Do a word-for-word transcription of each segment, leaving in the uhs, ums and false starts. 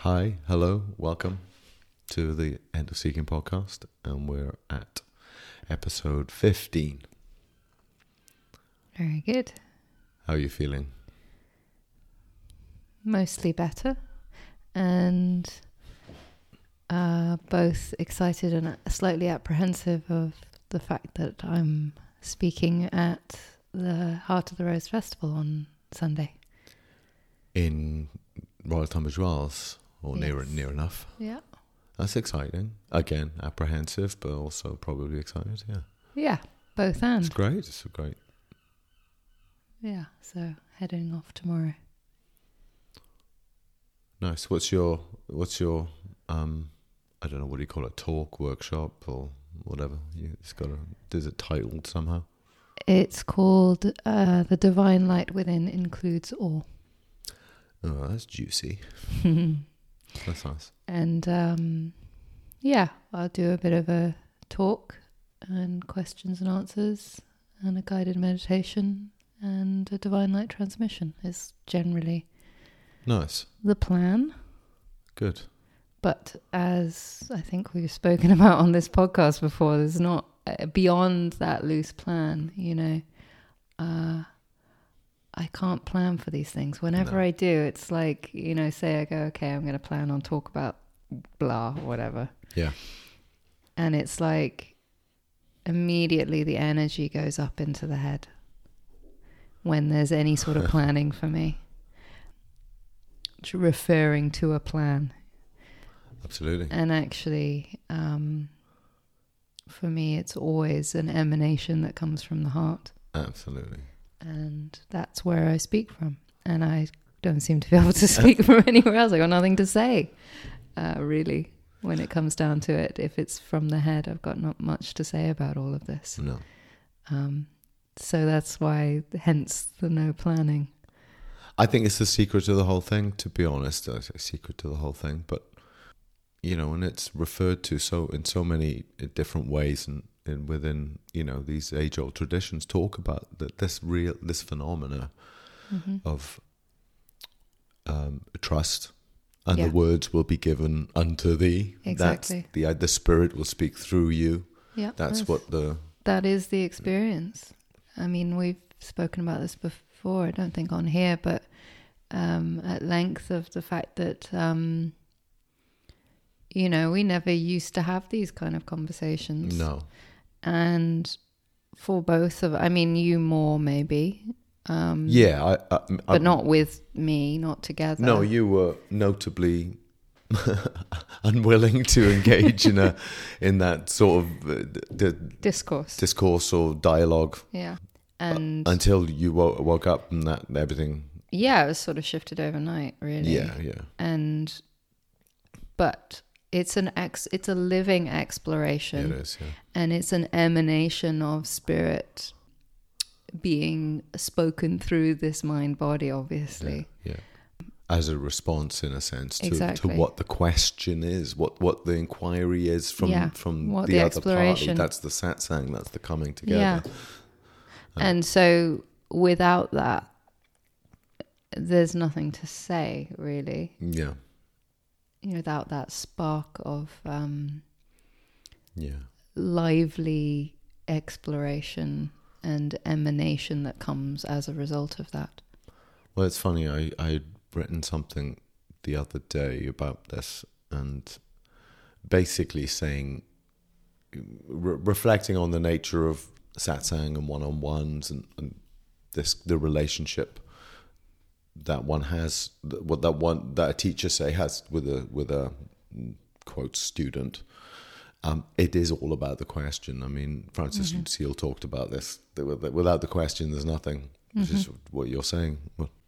Hi, hello, welcome to the End of Seeking podcast, and we're at episode fifteen. Very good. How are you feeling? Mostly better, and uh, both excited and slightly apprehensive of the fact that I'm speaking at the Heart of the Rose Festival on Sunday. In Royal Tunbridge Wells, or Yes. near near enough. Yeah. That's exciting. Again, apprehensive, but also probably excited. Yeah, Yeah, both and. it's great. It's great. Yeah, so heading off tomorrow. Nice. What's your what's your um I don't know, what do you call it? Talk, workshop, or whatever? You, it's got a. Is it titled somehow? It's called uh, The Divine Light Within Includes All. Oh, that's juicy. That's nice. And um, yeah, I'll do a bit of a talk and questions and answers and a guided meditation and a divine light transmission is generally Nice. the plan. Good. But as I think we've spoken about on this podcast before, there's not uh, beyond that loose plan, you know. Uh, I can't plan for these things. Whenever No. I do, it's like, you know, say I go, okay, I'm going to plan on talk about blah, whatever. Yeah. And it's like immediately the energy goes up into the head when there's any sort of planning for me. Referring to a plan. Absolutely. And actually, um, for me, it's always an emanation that comes from the heart. Absolutely. And that's where I speak from. And I don't seem to be able to speak from anywhere else. I got nothing to say, uh, really, when it comes down to it. If it's from the head, I've got not much to say about all of this. No. Um, so that's why, hence the no planning. I think it's the secret to the whole thing, to be honest. I say secret to the whole thing, but you know, and it's referred to so in so many different ways, and, and within, you know, these age-old traditions talk about that this real this phenomena Mm-hmm. of um, trust, and Yeah. the words will be given unto thee. Exactly. That's the the spirit will speak through you. Yeah, That's what the that is the experience. I mean, we've spoken about this before, I don't think on here, but um, at length of the fact that, um, you know, we never used to have these kind of conversations. no. And for both of, I mean, you more maybe. Um, Yeah, I, I, But I, not with me, not together. No, you were notably unwilling to engage in a in that sort of uh, d- d- Discourse. discourse or dialogue yeah. And until you woke, woke up and that everything. yeah, it was sort of shifted overnight, really. Yeah, yeah, And but it's an ex it's a living exploration, it is. Yeah, and it's an emanation of spirit being spoken through this mind body, obviously. yeah, yeah. As a response, in a sense, to, Exactly. to what the question is, what what the inquiry is from Yeah, from what the, the other exploration- party. That's the satsang. That's the coming together. Yeah. And so without that, there's nothing to say, really. Yeah, You know, without that spark of um, yeah. lively exploration and emanation that comes as a result of that. Well, it's funny. I I had written something the other day about this, and basically saying, re- reflecting on the nature of satsang and one-on-ones, and, and this the relationship that one has, what that one that a teacher say has with a with a quote student. Um, it is all about the question. I mean, Francis Mm-hmm. Seal talked about this. That without the question, there's nothing. Which is what you're saying.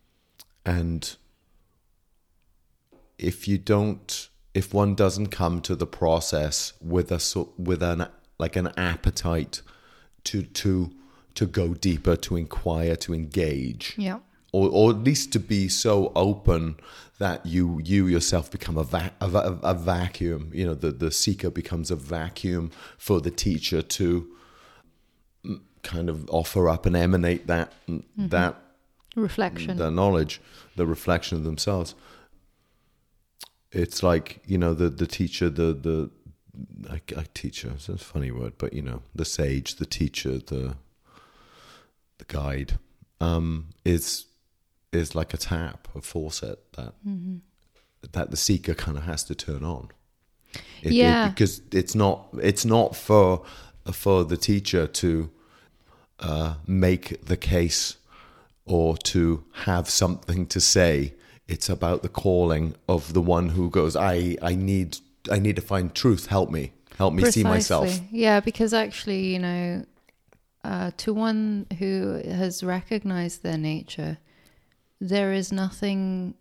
And if you don't, if one doesn't come to the process with a so- with an like an appetite to to to go deeper, to inquire, to engage, Yeah. or or at least to be so open that you you yourself become a, va- a, va- a vacuum. You know, the the seeker becomes a vacuum for the teacher to kind of offer up and emanate that mm-hmm. that reflection, the knowledge, the reflection of themselves. it's like, you know, the the teacher, the the I, I teacher, it's a funny word, but you know, the sage, the teacher, the the guide, um, is is like a tap, a faucet that mm-hmm. that the seeker kind of has to turn on. It, yeah, it, because it's not it's not for for the teacher to uh, make the case or to have something to say. It's about the calling of the one who goes, I I need I need to find truth. Help me, help me Precisely. see myself. Yeah, because actually, you know, uh, to one who has recognized their nature, there is nothing.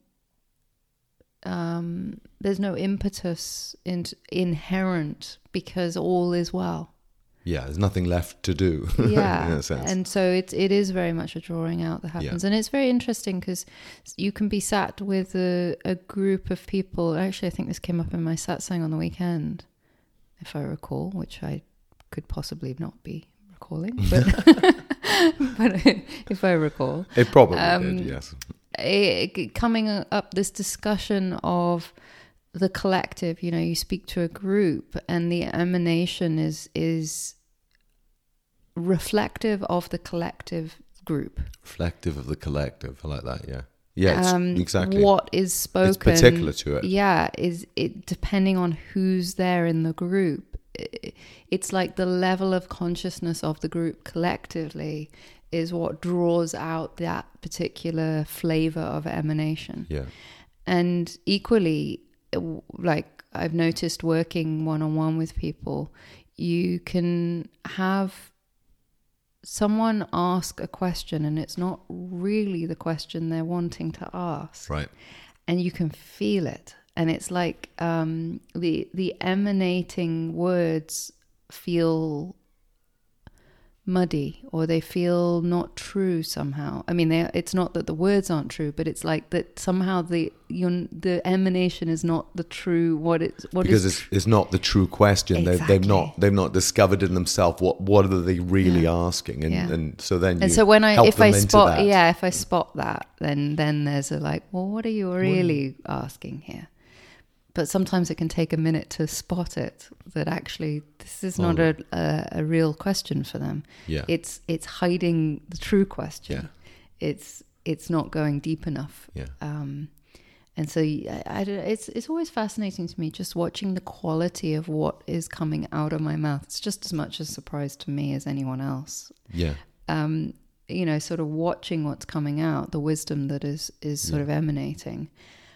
Um, there's no impetus in, inherent because all is well. Yeah, there's nothing left to do. Yeah, in a sense. And so it it is very much a drawing out that happens, yeah. And it's very interesting because you can be sat with a, a group of people. Actually, I think this came up in my satsang on the weekend, if I recall, which I could possibly not be recalling, but but if I recall, it probably um, did. Yes. It, coming up this discussion of the collective, you know, you speak to a group and the emanation is is reflective of the collective group. Reflective of the collective. I like that, yeah. Yeah, it's, um, exactly. What is spoken. It's particular to it. Yeah, is it depending on who's there in the group. It, it's like the level of consciousness of the group collectively is what draws out that particular flavor of emanation. Yeah. And equally, like I've noticed working one-on-one with people, you can have someone ask a question and it's not really the question they're wanting to ask. Right. And you can feel it. And it's like um, the the emanating words feel muddy, or they feel not true somehow. I mean, they, it's not that the words aren't true, but it's like that somehow the your, the emanation is not the true what it's what because is it's, it's not the true question. Exactly. They've, they've not they've not discovered in themselves what what are they really yeah. asking, and yeah. and so then you and so when I help if them I into spot that. yeah if I spot that, then then there's a like, well, what are you really what? asking here? But sometimes it can take a minute to spot it, that actually this is not oh. a, a a real question for them. Yeah. It's it's hiding the true question. Yeah. It's it's not going deep enough. Yeah. Um, and so I, I, it's it's always fascinating to me just watching the quality of what is coming out of my mouth. It's just as much a surprise to me as anyone else. Yeah. Um, you know, sort of watching what's coming out, the wisdom that is is sort yeah. of emanating.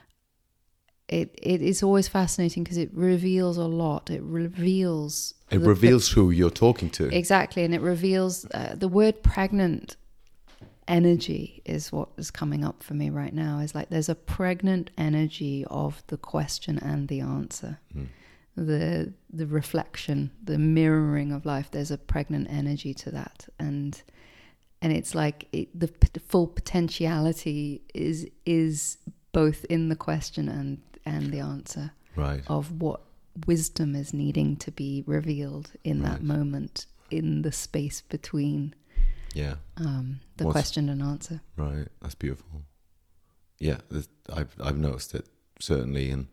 It it is always fascinating because it reveals a lot. It reveals... It the, reveals the, who you're talking to. Exactly. And it reveals... Uh, the word pregnant energy is what is coming up for me right now. Is like there's a pregnant energy of the question and the answer. Mm. The the reflection, the mirroring of life. There's a pregnant energy to that. And and it's like it, the, the full potentiality is is both in the question and... and the answer right. of what wisdom is needing to be revealed in right. that moment, in the space between yeah um, the What's, question and answer. Right, that's beautiful. Yeah, I've I've noticed it certainly, and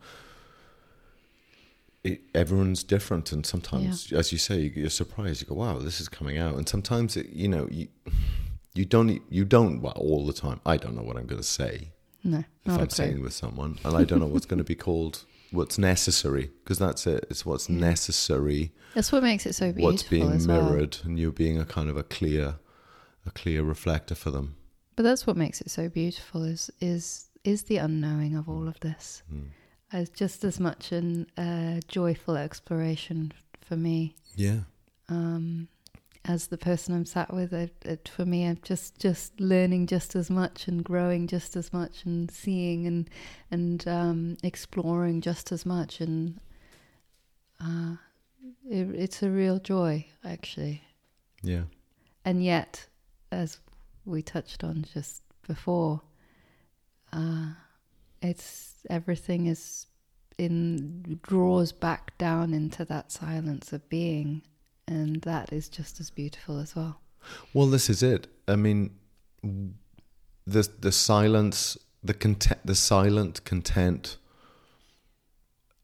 it, everyone's different, and sometimes, yeah. as you say, you're surprised. You go, "Wow, this is coming out," and sometimes it, you know you you don't you don't well, all the time. I don't know what I'm going to say. No, if I'm sitting with someone and I don't know what's going to be called, what's necessary, because that's it. It's what's yeah. necessary. That's what makes it so beautiful. What's being as mirrored, well. And you're being a kind of a clear, a clear reflector for them. But that's what makes it so beautiful. Is is is the unknowing of all of this. Mm. As just as much a uh, joyful exploration for me. Yeah. Um, as the person I'm sat with, it, it, for me, I'm just, just learning just as much and growing just as much and seeing and and um, exploring just as much. And uh, it, it's a real joy, actually. Yeah. And yet, as we touched on just before, uh, it's everything is in draws back down into that silence of being. And that is just as beautiful as well. Well, this is it. I mean, the the silence, the content, the silent content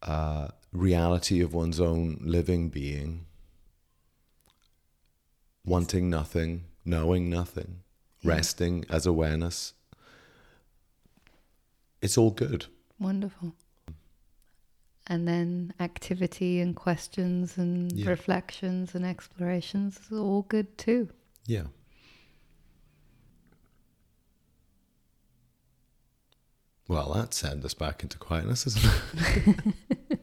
uh, reality of one's own living being, wanting nothing, knowing nothing, Yeah. resting as awareness. It's all good. Wonderful. And then activity and questions and Yeah. reflections and explorations is all good too. Yeah. Well, that sends us back into quietness, isn't it?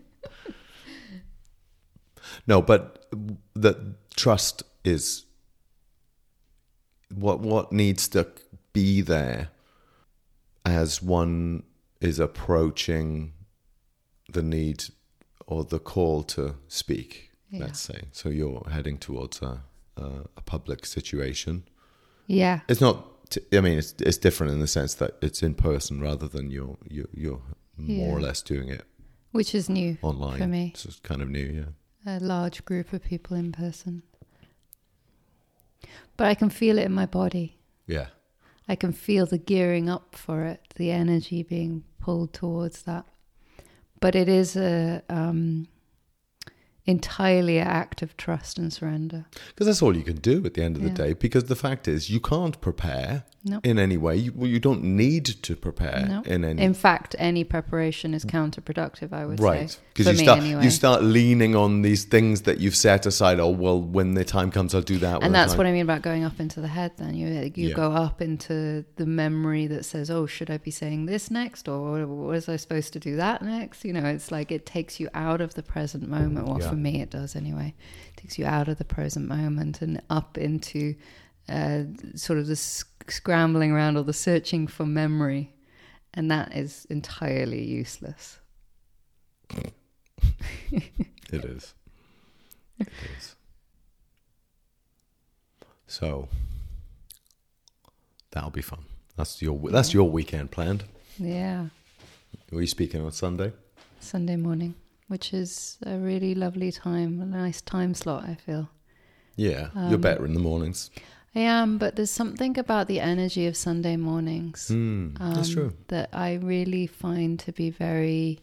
No, but the trust is what what needs to be there as one is approaching the need or the call to speak, Yeah. let's say. So you're heading towards a, a, a public situation. Yeah. It's not. I mean, it's it's different in the sense that it's in person rather than you're you're, you're more Yeah. or less doing it Which is new online. for me. It's kind of new, yeah. A large group of people in person. But I can feel it in my body. Yeah, I can feel the gearing up for it, the energy being pulled towards that. But it is a um, entirely an act of trust and surrender. because that's all you can do at the end of Yeah. the day. Because the fact is, you can't prepare No. in any way. You, well, you don't need to prepare No. in any. In fact, any preparation is counterproductive, I would Right, say. because For you me start anyway. you start leaning on these things that you've set aside. Oh well, when the time comes, I'll do that. And that's what I mean about going up into the head then. You you Yeah. go up into the memory that says, oh, should I be saying this next? Or was I supposed to do that next? You know, it's like it takes you out of the present moment. Well, Yeah. for me, it does anyway. It takes you out of the present moment and up into uh, sort of the sc- scrambling around or the searching for memory. And that is entirely useless. It is. It is. So that'll be fun. That's your that's your weekend planned. Yeah. Were you speaking on Sunday? Sunday morning, which is a really lovely time, a nice time slot, I feel. Yeah, you're Um, better in the mornings. I am, but there's something about the energy of Sunday mornings Mm, that's um, true. that I really find to be very.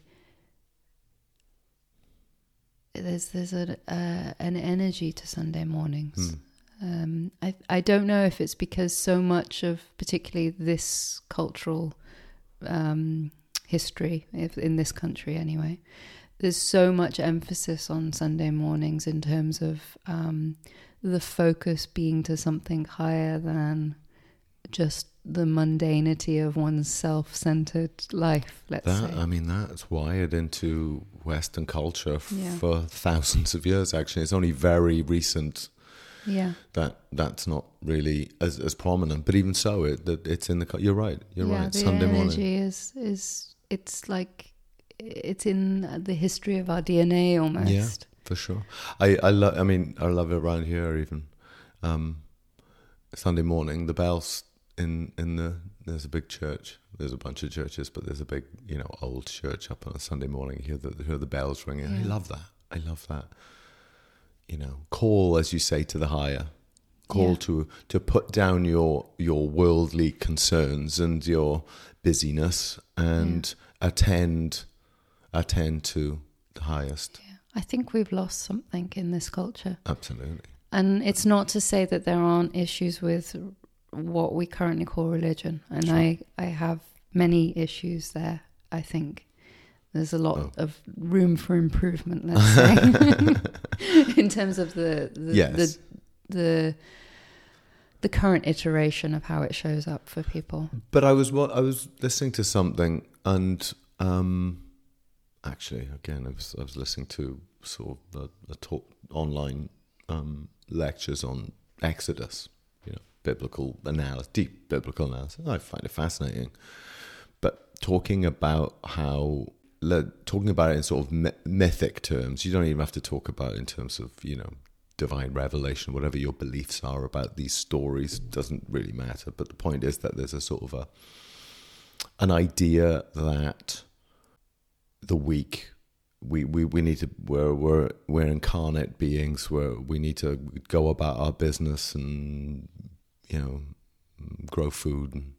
There's there's a uh, an energy to Sunday mornings. Mm. Um, I I don't know if it's because so much of particularly this cultural um, history, if in this country anyway, there's so much emphasis on Sunday mornings in terms of um, the focus being to something higher than just the mundanity of one's self-centered life, let's That say. I mean, that's wired into Western culture f- Yeah. for thousands of years. Actually, it's only very recent Yeah. that that's not really as, as prominent. But even so, it that it's in the. cul- You're right. You're yeah, right. the Sunday energy morning. is is it's like it's in the history of our D N A almost. Yeah. For sure. I I love. I mean, I love it around here. Even um, Sunday morning, the bells in in the there's a big church. There's a bunch of churches, but there's a big, you know, old church up on a Sunday morning. You hear the you hear the bells ringing. I Yeah. love that. I love that. You know, call, as you say, to the higher. Call Yeah. to to put down your your worldly concerns and your busyness and attend attend to the highest. Yeah. I think we've lost something in this culture. Absolutely. And it's not to say that there aren't issues with what we currently call religion. And Sure. I, I have many issues there, I think. There's a lot Oh. of room for improvement, let's say, in terms of the the, Yes. the the the current iteration of how it shows up for people. But I was wa- I was listening to something, and um, actually, again, I was I was listening to sort of a, a talk online um, lectures on Exodus, you know, biblical analysis, deep biblical analysis. I find it fascinating, but talking about how le- talking about it in sort of my- mythic terms. You don't even have to talk about it in terms of, you know, divine revelation, whatever your beliefs are about these stories, doesn't really matter. But the point is that there's a sort of a an idea that the weak, we, we, we need to, we're, we're, we're incarnate beings where we need to go about our business and, you know, grow food and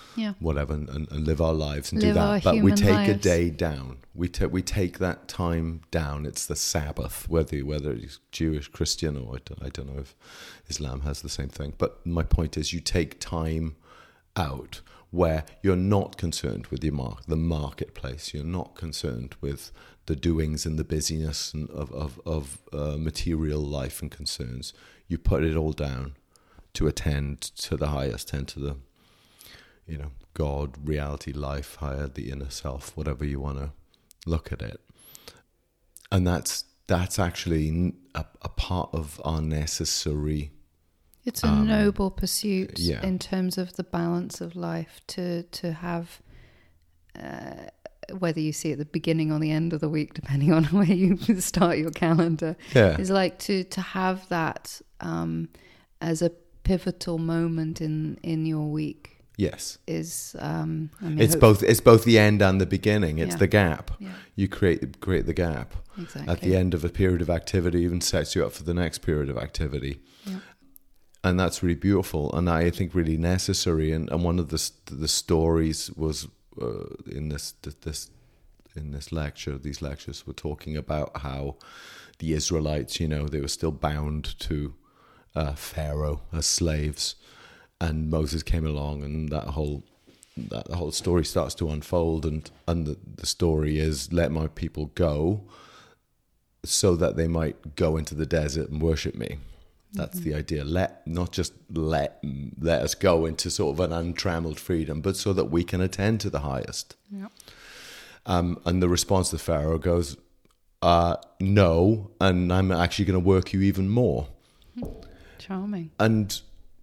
Yeah. whatever, and, and live our lives and Live do our that. But we human take a lives. day down. We take we take that time down. It's the Sabbath, whether whether it's Jewish, Christian, or I don't, I don't know if Islam has the same thing. But my point is, you take time out where you're not concerned with your mark, the marketplace. You're not concerned with the doings and the busyness and of of, of uh, material life and concerns. You put it all down to attend to the highest, tend to the, you know, God, reality, life, higher, the inner self, whatever you want to look at it. And that's that's actually a, a part of our necessary. It's a Um, noble pursuit yeah. in terms of the balance of life to to have, uh, whether you see it at the beginning or the end of the week, depending on where you start your calendar. Yeah. Is like to to have that um, as a pivotal moment in in your week. Yes. Is um, I mean, It's hope- both it's both the end and the beginning. It's Yeah. the gap. Yeah. You create create the gap. Exactly. At the end of a period of activity, even sets you up for the next period of activity. Yeah. And that's really beautiful, and I think really necessary. And, and one of the the stories was uh, in this this in this lecture. These lectures were talking about how the Israelites, you know, they were still bound to uh, Pharaoh as slaves, and Moses came along, and that whole that whole story starts to unfold. And and the, the story is, let my people go, so that they might go into the desert and worship me. That's mm-hmm. the idea. Let not just let let us go into sort of an untrammeled freedom, but so that we can attend to the highest. Yeah. Um, and the response to Pharaoh goes, uh, "No, and I'm actually going to work you even more." Charming. And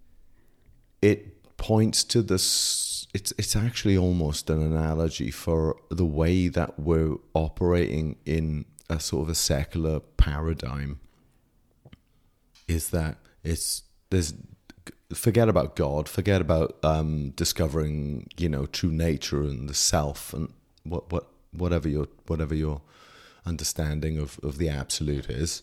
it points to this. It's it's actually almost an analogy for the way that we're operating in a sort of a secular paradigm. Is that it's there's forget about God, forget about um, discovering, you know, true nature and the self and what what whatever your whatever your understanding of, of the absolute is.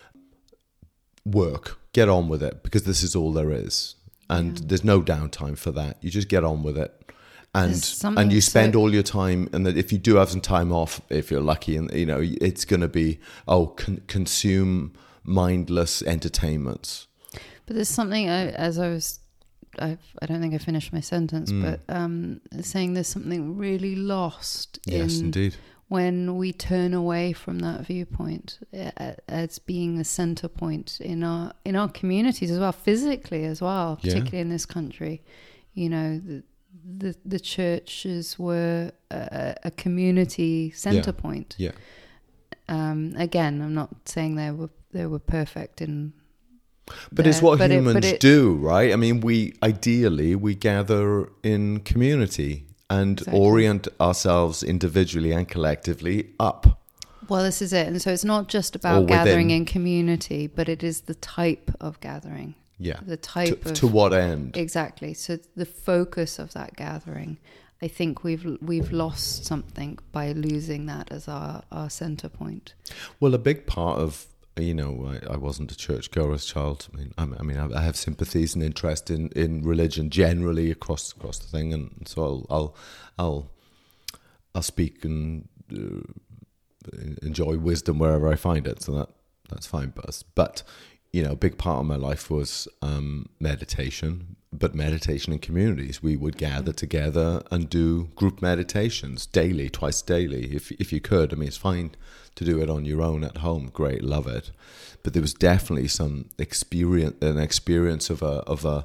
Work, get on with it, because this is all there is, and yeah. there's no downtime for that. You just get on with it. And and you spend so- all your time, and that if you do have some time off, if you're lucky, and you know, it's going to be oh con- consume mindless entertainments. But there's something I, as I was, I I don't think I finished my sentence, mm. but um, saying there's something really lost. Yes, in indeed. When we turn away from that viewpoint uh, as being a center point in our in our communities as well, physically as well, particularly yeah. in this country, you know. The, The the churches were a, a community center yeah. point. Yeah. Um, again, I'm not saying they were they were perfect in. But there, it's what but humans it, it, do, right? I mean, we ideally we gather in community and exactly. orient ourselves individually and collectively up. Well, this is it, and so it's not just about gathering in community, but it is the type of gathering. Yeah. The type to, of to what end? Exactly. So the focus of that gathering, I think we've we've lost something by losing that as our, our center point. Well, a big part of, you know, I, I wasn't a churchgoer as a child. I mean, I, I mean, I have sympathies and interest in, in religion generally across across the thing, and so I'll I'll I'll, I'll speak and uh, enjoy wisdom wherever I find it. So that that's fine, but but. You know, a big part of my life was um, meditation, but meditation in communities. We would gather together and do group meditations daily, twice daily, if if you could. I mean, it's fine to do it on your own at home. Great, love it. But there was definitely some experience, an experience of a of a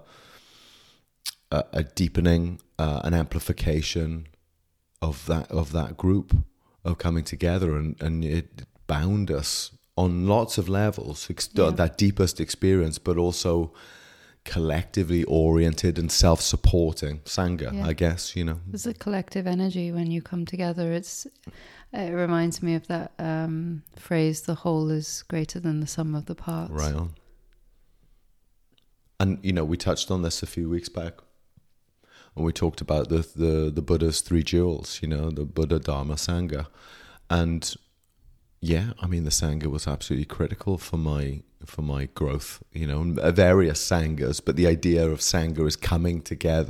a, a deepening, uh, an amplification of that of that group of coming together, and, and it bound us on lots of levels, yeah. that deepest experience, but also collectively oriented and self-supporting Sangha, yeah. I guess, you know. There's a collective energy when you come together. It's It reminds me of that um, phrase, the whole is greater than the sum of the parts. Right on. And, you know, we touched on this a few weeks back when we talked about the, the, the Buddha's three jewels, you know, the Buddha, Dharma, Sangha. And yeah, I mean, the Sangha was absolutely critical for my for my growth, you know, various Sanghas, but the idea of Sangha is coming together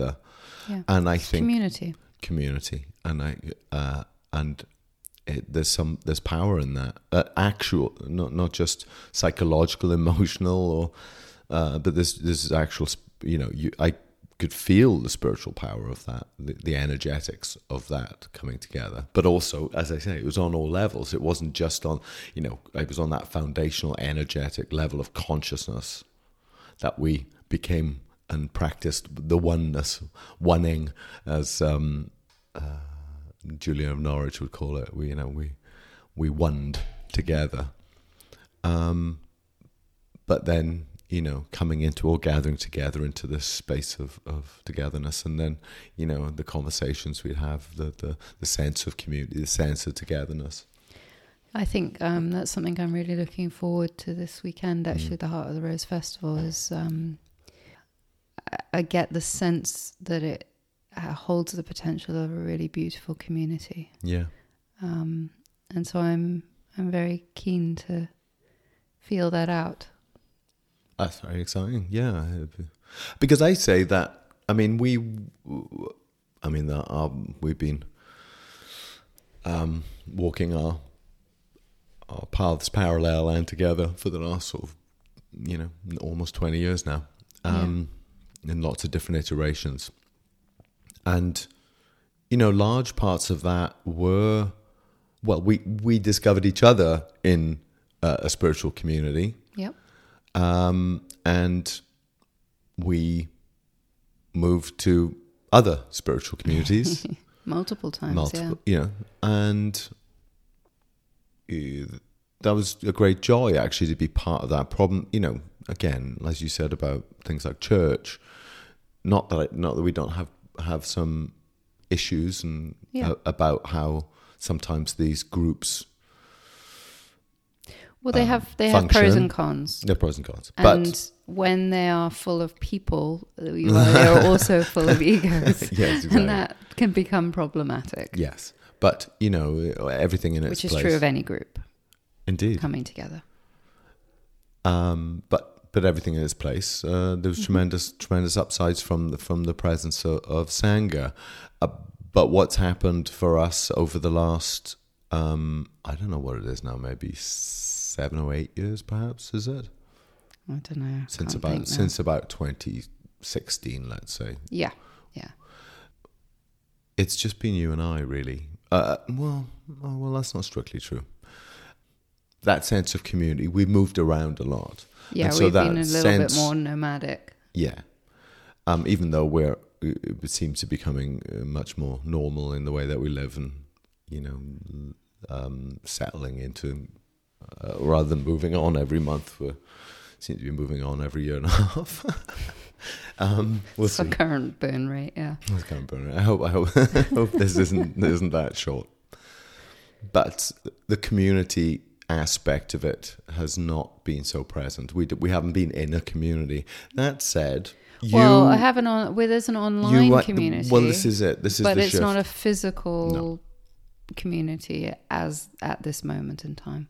Yeah. And I think Community. community, and I uh, and it, there's some there's power in that. Uh, actual, not not just psychological, emotional, or uh, but this this is actual. You know, you I could feel the spiritual power of that, the, the energetics of that coming together. But also, as I say, it was on all levels. It wasn't just on, you know, it was on that foundational energetic level of consciousness that we became and practiced the oneness, oneing, as um, uh, Julian of Norwich would call it. We, you know, we we oned together. Um, but then, you know, coming into or gathering together into this space of, of togetherness, and then, you know, the conversations we'd have, the, the, the sense of community, the sense of togetherness. I think um, that's something I'm really looking forward to this weekend. Actually, mm. the Heart of the Rose Festival is, um, I, I get the sense that it holds the potential of a really beautiful community. Yeah. Um, and so I'm I'm very keen to feel that out. That's very exciting, yeah. Because I say that, I mean, we, I mean, uh, we've been um, walking our our paths parallel and together for the last sort of, you know, almost twenty years now, um, yeah. in lots of different iterations. And, you know, large parts of that were, well, we, we discovered each other in uh, a spiritual community. Yep. Um, and we moved to other spiritual communities. Multiple times, Multiple, yeah. You know, and uh, that was a great joy, actually, to be part of that problem. You know, again, as you said about things like church, not that I, not that we don't have, have some issues and yeah. uh, about how sometimes these groups... Well, they um, have they function. have pros and cons. They're pros and cons. And but when they are full of people, you are, they are also full of egos. Yes, exactly. And that can become problematic. Yes. But, you know, everything in its place. Which is place. true of any group. Indeed. Coming together. Um, but but everything in its place. Uh, there was mm-hmm. tremendous tremendous upsides from the, from the presence of, of Sangha. Uh, but what's happened for us over the last, um, I don't know what it is now, maybe seven or eight years, perhaps, is it? I don't know. Since about since about twenty sixteen, let's say. Yeah, yeah. It's just been you and I, really. Uh, well, oh, well, that's not strictly true. That sense of community, we've moved around a lot. Yeah, so we've been a little sense, bit more nomadic. Yeah, um, even though we're, it seems to be becoming much more normal in the way that we live, and you know, um, settling into. Uh, rather than moving on every month, we seem to be moving on every year and a half. um, we'll it's see. the current burn rate, yeah. It's current burn rate. I hope. I hope. I hope this isn't isn't that short. But the community aspect of it has not been so present. We we haven't been in a community. That said, you, well, I have an on. Well, there's an online you, community. Well, this is it. This is but the it's shift. not a physical no. community as at this moment in time.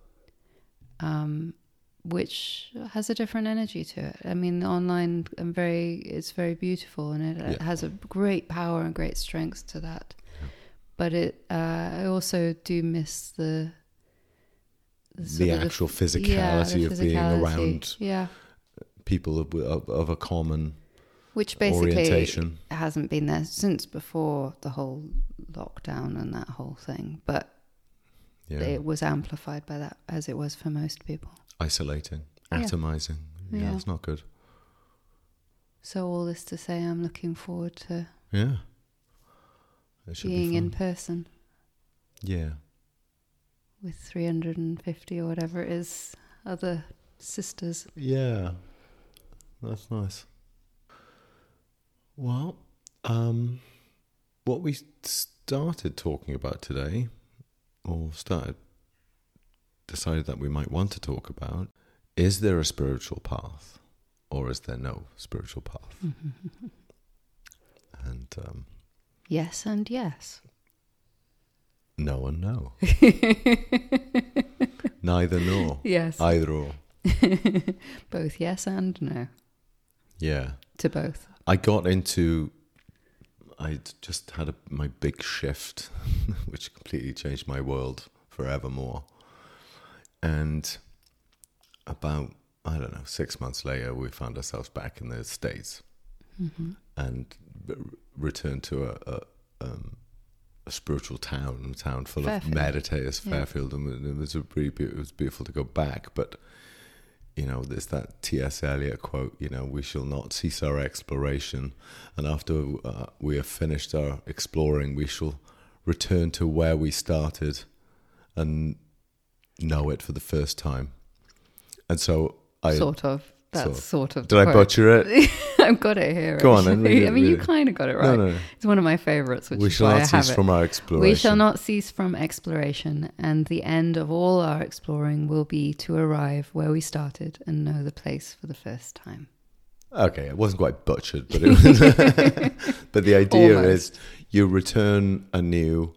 Um, which has a different energy to it. I mean, online and very, it's very beautiful, and it, yeah. it has a great power and great strength to that. Yeah. But it, uh, I also do miss the the, the actual the, physicality yeah, the of physicality. being around yeah. people of, of, of a common which basically orientation. Hasn't been there since before the whole lockdown and that whole thing, but. Yeah. It was amplified by that, as it was for most people. Isolating, atomizing. Yeah, yeah, it's not good. So all this to say, I'm looking forward to yeah, being be in person. Yeah. With three hundred fifty or whatever it is, other sisters. Yeah, that's nice. Well, um, what we started talking about today... or started, decided that we might want to talk about, is there a spiritual path or is there no spiritual path? and um, yes and yes. No and no. Neither nor. Yes. Either or. Both yes and no. Yeah. To both. I got into I'd just had a, my big shift, which completely changed my world forevermore. And about, I don't know, six months later, we found ourselves back in the States, mm-hmm. and r- returned to a, a, um, a spiritual town, a town full Fairfield. of meditators, yeah. Fairfield, and it was a really be- it was beautiful to go back. But you know, there's that T S Eliot quote, you know, we shall not cease our exploration, and after uh, we have finished our exploring, we shall return to where we started and know it for the first time. And so I sort of that's sort of, sort of did I butcher it? I've got it here. Go on, then, I mean, you kind of got it right. No, no. It's one of my favorites, which we is shall why not I cease have from it. our exploration. We shall not cease from exploration, and the end of all our exploring will be to arrive where we started and know the place for the first time. Okay, it wasn't quite butchered, but it was. But the idea Almost. is you return anew,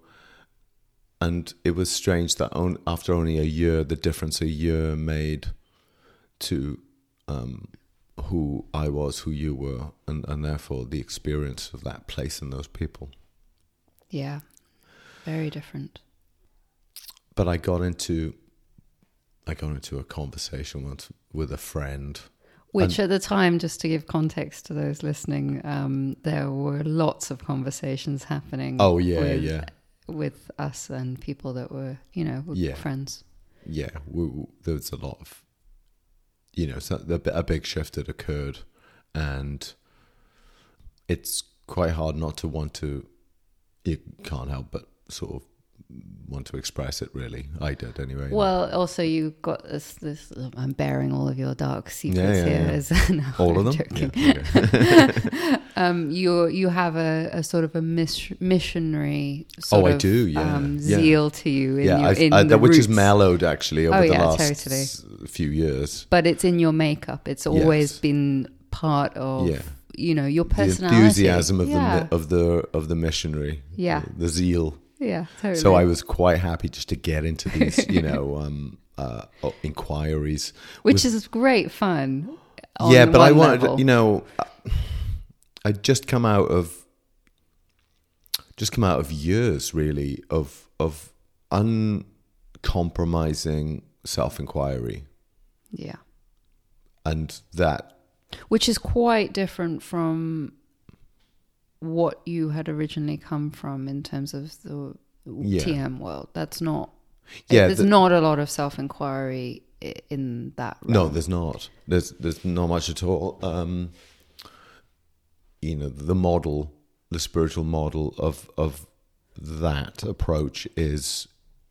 and it was strange that on, after only a year, the difference a year made to um, who I was, who you were, and, and therefore the experience of that place and those people. Yeah, very different. But I got into, I got into a conversation once with a friend. Which and, at the time, just to give context to those listening, um, there were lots of conversations happening. Oh, yeah, with, yeah. With us and people that were, you know, yeah. friends. Yeah, we, we, there was a lot of, you know, so a big shift had occurred, and it's quite hard not to want to, you can't help but sort of want to express it, really. I did anyway. Well, also you got this, this I'm bearing all of your dark secrets yeah, yeah, here. yeah. As, no, all I'm of them? Joking. Yeah, okay. um, you you have a, a sort of a mis- missionary sort oh, of I do, yeah. um, yeah. zeal to you. In yeah, your, in I, the which roots. has mellowed actually over oh, the yeah, last totally. s- few years. But it's in your makeup. It's always yes. been part of, yeah. you know, your personality. The enthusiasm of yeah. the of the of the missionary. Yeah. The, the zeal. Yeah, totally. So I was quite happy just to get into these, you know, um, uh, inquiries. Which with, is great fun. Yeah, but I wanted, level. you know, I'd just come out of, just come out of years really of of uncompromising self-inquiry. Yeah. And that. Which is quite different from what you had originally come from in terms of the yeah. T M world. That's not, yeah, there's the, not a lot of self-inquiry in that realm. No, there's not. There's there's not much at all. Um, you know, the model, the spiritual model of of that approach is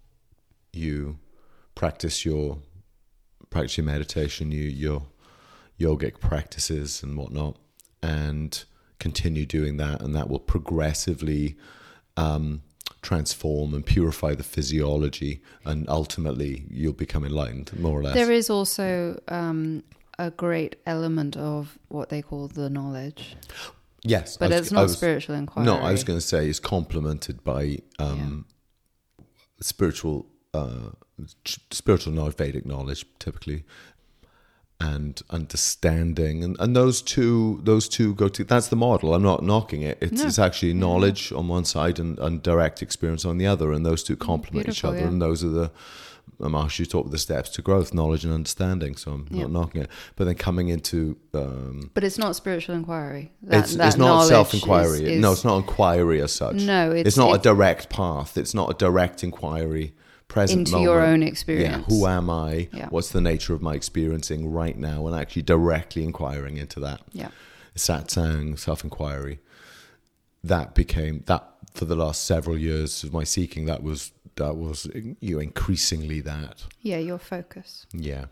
you practice your practice your meditation, you your yogic practices and whatnot, and continue doing that, and that will progressively um, transform and purify the physiology, and ultimately you'll become enlightened, more or less. There is also um, a great element of what they call the knowledge. Yes. But was, it's not was, spiritual inquiry. No, I was going to say it's complemented by um, yeah. spiritual, uh, spiritual knowledge, Vedic knowledge, typically, and understanding, and, and those two those two go to. That's the model. I'm not knocking it. It's, no. it's actually knowledge yeah. on one side and, and direct experience on the other, and those two complement Beautiful, each other. Yeah. And those are the Maharshi taught the steps to growth: knowledge and understanding. So I'm yeah. not knocking it. But then coming into, um, but it's not spiritual inquiry. That, it's that it's not self-inquiry. Is, is, no, it's not inquiry as such. No, it's, it's not it's, a direct path. It's not a direct inquiry. Present into moment. Your own experience. Yeah, who am I? Yeah. What's the nature of my experiencing right now? And actually directly inquiring into that. Yeah. Satsang, self-inquiry. That became, that for the last several years of my seeking, that was, that was you know, increasingly that. Yeah, your focus. Yeah.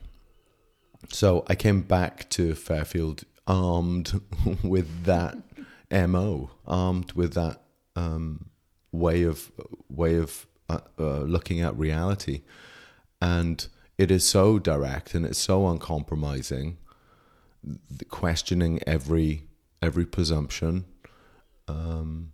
So I came back to Fairfield armed with that M O, armed with that um, way of way of Uh, uh, looking at reality, and it is so direct and it's so uncompromising, the questioning every every presumption, um,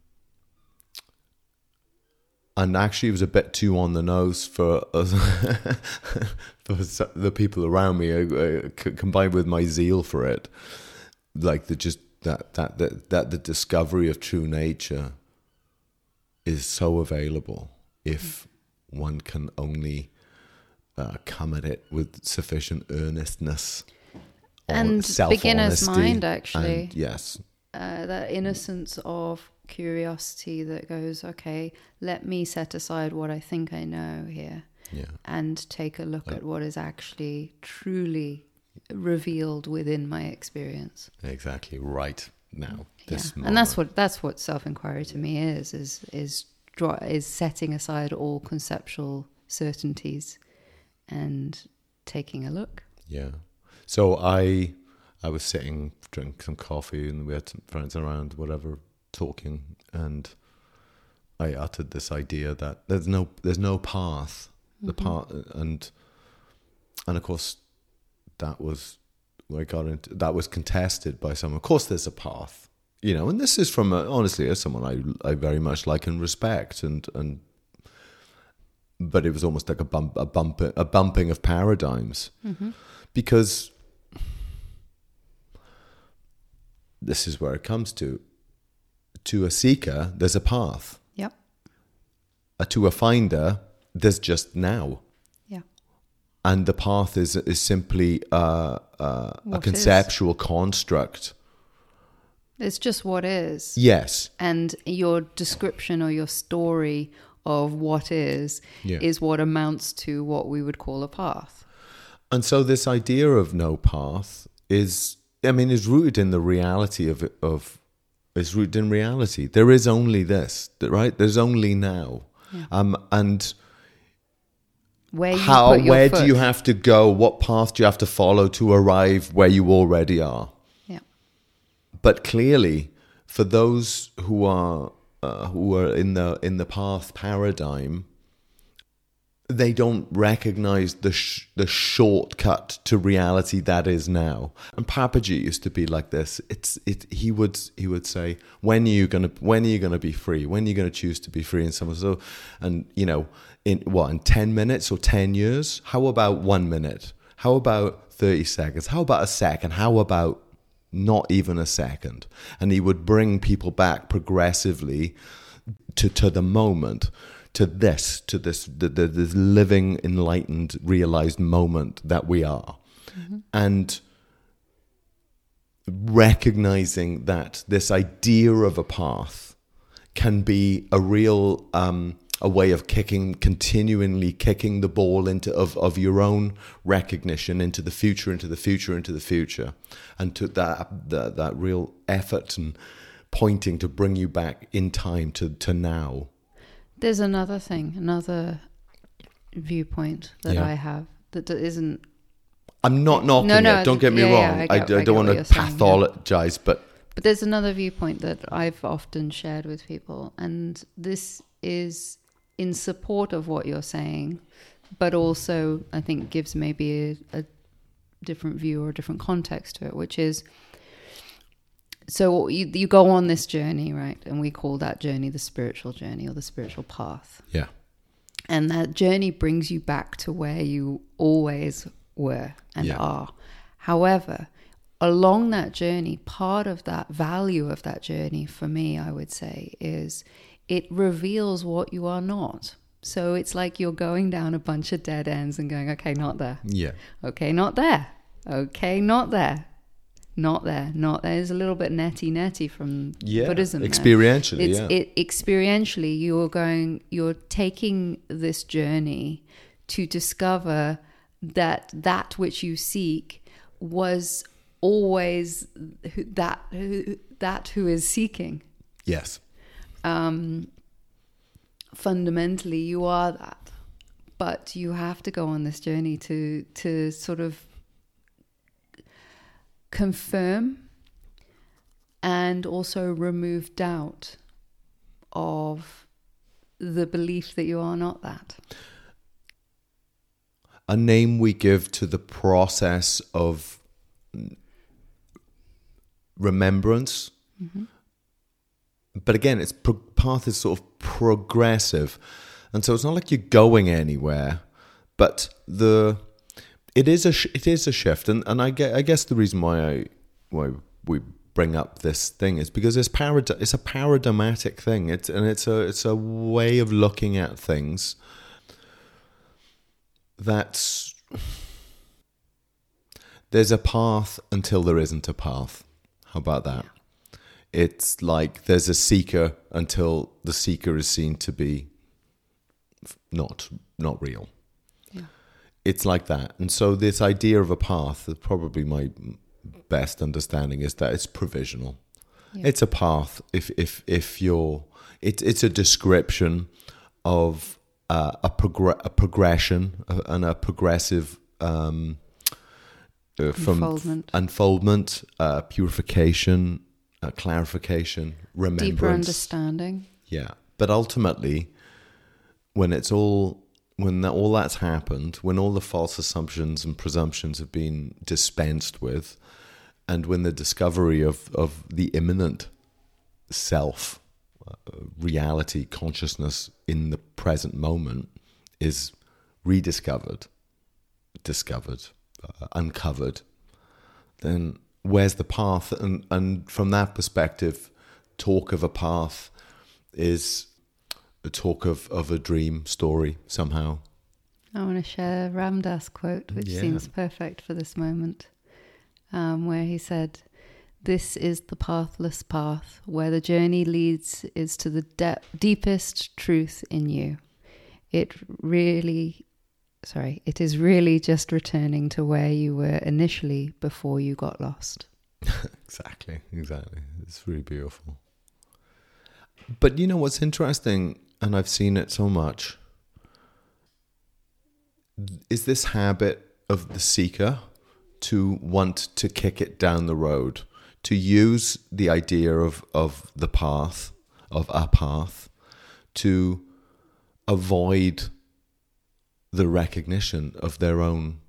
and actually it was a bit too on the nose for us, for the people around me, uh, uh, c- combined with my zeal for it, like the just that that that, that the discovery of true nature is so available if one can only uh, come at it with sufficient earnestness and beginner's mind, actually. And, yes, uh, that innocence of curiosity that goes, okay, let me set aside what I think I know here, yeah, and take a look like, at what is actually truly revealed within my experience. Exactly right now. This yeah. And that's what that's what self-inquiry to me is is is draw is setting aside all conceptual certainties and taking a look. Yeah. So I I was sitting, drinking some coffee, and we had some friends around, whatever, talking, and I uttered this idea that there's no there's no path. The Mm-hmm. path, and and of course that was I got into that was contested by someone. Of course, there's a path, you know, and this is from a, honestly as someone I I very much like and respect, and and but it was almost like a bump a bump a bumping of paradigms, mm-hmm. because this is where it comes to. To a seeker, there's a path. Yep. Uh, to a finder, there's just now. Yeah. And the path is is simply uh, uh, a What conceptual construct. It's just what is. Yes. And your description or your story of what is Yeah. is what amounts to what we would call a path. And so this idea of no path is, I mean, is rooted in the reality of of is rooted in reality. There is only this, right? There's only now. Yeah. Um, and Where you how put your where foot. do you have to go? What path do you have to follow to arrive where you already are? Yeah. But clearly, for those who are uh, who are in the in the path paradigm, they don't recognize the sh- the shortcut to reality that is now. And Papaji used to be like this. It's it. He would he would say, "When are you gonna When are you gonna be free? When are you gonna choose to be free?" And someone so, and you know, in what in ten minutes or ten years? How about one minute? How about thirty seconds? How about a second? How about not even a second? And he would bring people back progressively to to the moment. To this, to this, the, the, this living, enlightened, realized moment that we are, mm-hmm. and recognizing that this idea of a path can be a real um, a way of kicking, continually kicking the ball into of, of your own recognition into the future, into the future, into the future, and to that that, that real effort and pointing to bring you back in time to, to now. There's another thing, another viewpoint that Yeah. I have that that isn't. I'm not knocking No, no, it. Don't get me yeah, wrong. yeah, I I, get- I I don't get want what to you're saying, yeah. pathologize, but But there's another viewpoint that I've often shared with people, and this is in support of what you're saying, but also I think gives maybe a, a different view or a different context to it, which is, so you, you go on this journey, right? And we call that journey the spiritual journey or the spiritual path. yeah, And that journey brings you back to where you always were and Yeah. are. However, along that journey, part of that value of that journey for me, I would say, is it reveals what you are not. So it's like you're going down a bunch of dead ends and going, okay, not there. yeah, Okay, not there. Okay, not there. Not there. Not there. There's a little bit netty netty from yeah. Buddhism. there. Experientially, It's yeah, it experientially you're going you're taking this journey to discover that that which you seek was always who, that who, that who is seeking. yes, Um, fundamentally, you are that, but you have to go on this journey to to sort of confirm and also remove doubt of the belief that you are not that. a name we give to the process of remembrance. Mm-hmm. But again, its pro- path is sort of progressive, and so it's not like you're going anywhere. But the it is a sh- it is a shift, and, and I get I guess the reason why I why we bring up this thing is because it's parad- it's a paradigmatic thing. It's and it's a it's a way of looking at things that's there's a path until there isn't a path. How about that? Yeah. It's like there's a seeker until the seeker is seen to be not not real. Yeah. It's like that. And so this idea of a path, probably my best understanding is that it's provisional. Yeah. It's a path if if if you're it's it's a description of uh, a progr- a progression uh, and a progressive um, uh, from unfoldment, f- unfoldment uh, purification, uh, clarification, remembrance, deeper understanding. Yeah, but ultimately, when it's all when that, all that's happened, when all the false assumptions and presumptions have been dispensed with, and when the discovery of, of the immanent self, uh, reality, consciousness in the present moment is rediscovered, discovered, uh, uncovered, then where's the path? And, and from that perspective, talk of a path is a talk of, of a dream story somehow. I want to share Ram Dass quote, which yeah. seems perfect for this moment. Um, where he said, "This is the pathless path, where the journey leads is to the de- deepest truth in you. It really, sorry, it is really just returning to where you were initially before you got lost." Exactly, exactly. It's really beautiful. But you know what's interesting, and I've seen it so much, is this habit of the seeker to want to kick it down the road, to use the idea of, of the path, of a path, to avoid the recognition of their own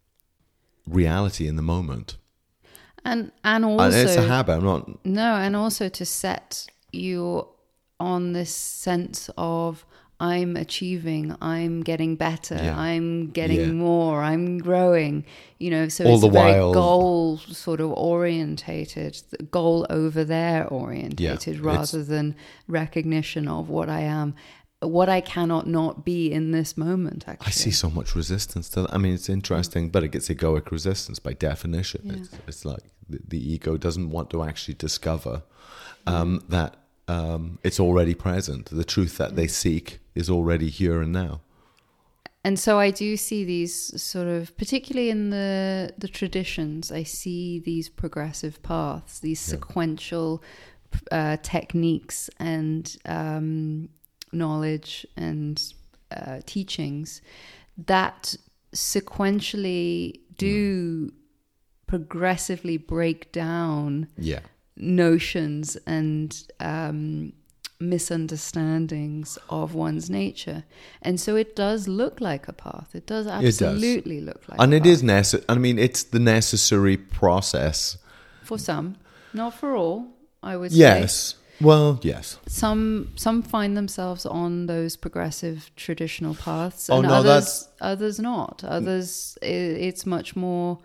reality in the moment. And and also... And it's a habit, I'm not... No, and also to set you on this sense of, I'm achieving, I'm getting better, yeah. I'm getting yeah. more, I'm growing, you know, so All it's the a very while, goal sort of orientated, goal over there orientated, yeah, rather than recognition of what I am, what I cannot not be in this moment, actually. I see so much resistance to that. I mean, it's interesting, but it gets egoic resistance by definition. Yeah. It's, it's like the, the ego doesn't want to actually discover um, mm. that um, it's already present. The truth that mm. they seek is already here and now. And so I do see these sort of, particularly in the the traditions, I see these progressive paths, these yeah. sequential uh, techniques and um, knowledge and uh, teachings that sequentially do mm. progressively break down yeah. notions and um misunderstandings of one's nature. And so it does look like a path. It does absolutely it does. look like and a it path. is necessary. I mean, it's the necessary process. For some, not for all, I would yes. say. Well, yes. Some some find themselves on those progressive traditional paths, oh, and no, others that's... others not. Others, it's much more,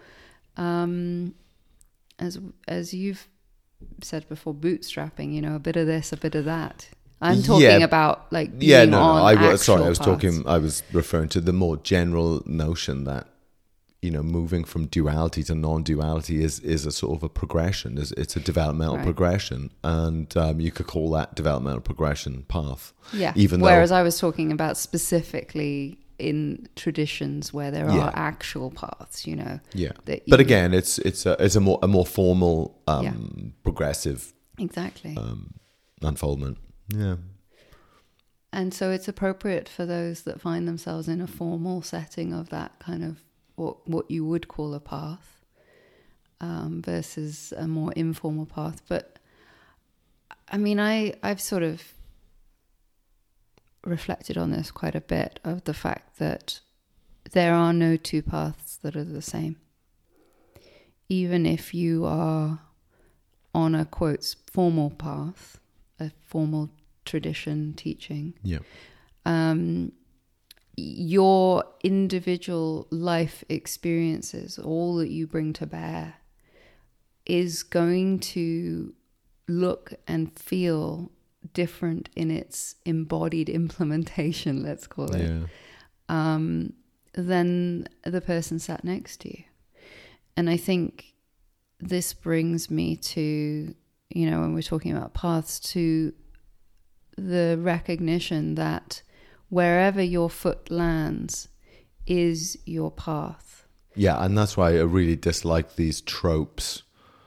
um, as as you've said before, bootstrapping, you know, a bit of this, a bit of that. I'm talking yeah. about like being yeah, no, on no. I was sorry, I was paths. talking. I was referring to the more general notion that, you know, moving from duality to non-duality is is a sort of a progression. It's, it's a developmental right. progression, and um, you could call that developmental progression path. Yeah. Even whereas though, I was talking about specifically in traditions where there yeah. are actual paths, you know. Yeah. That but you, again, it's it's a it's a more a more formal, um, yeah. progressive, exactly, um, unfoldment. Yeah. And so it's appropriate for those that find themselves in a formal setting of that kind of what what you would call a path, um, versus a more informal path. But I mean, I I've sort of reflected on this quite a bit, of the fact that there are no two paths that are the same. Even if you are on a quotes formal path, a formal tradition teaching, yeah, um, your individual life experiences, all that you bring to bear, is going to look and feel different in its embodied implementation, let's call it, Yeah. um, than the person sat next to you. And I think this brings me to, you know, when we're talking about paths, to the recognition that wherever your foot lands is your path. Yeah, and that's why I really dislike these tropes.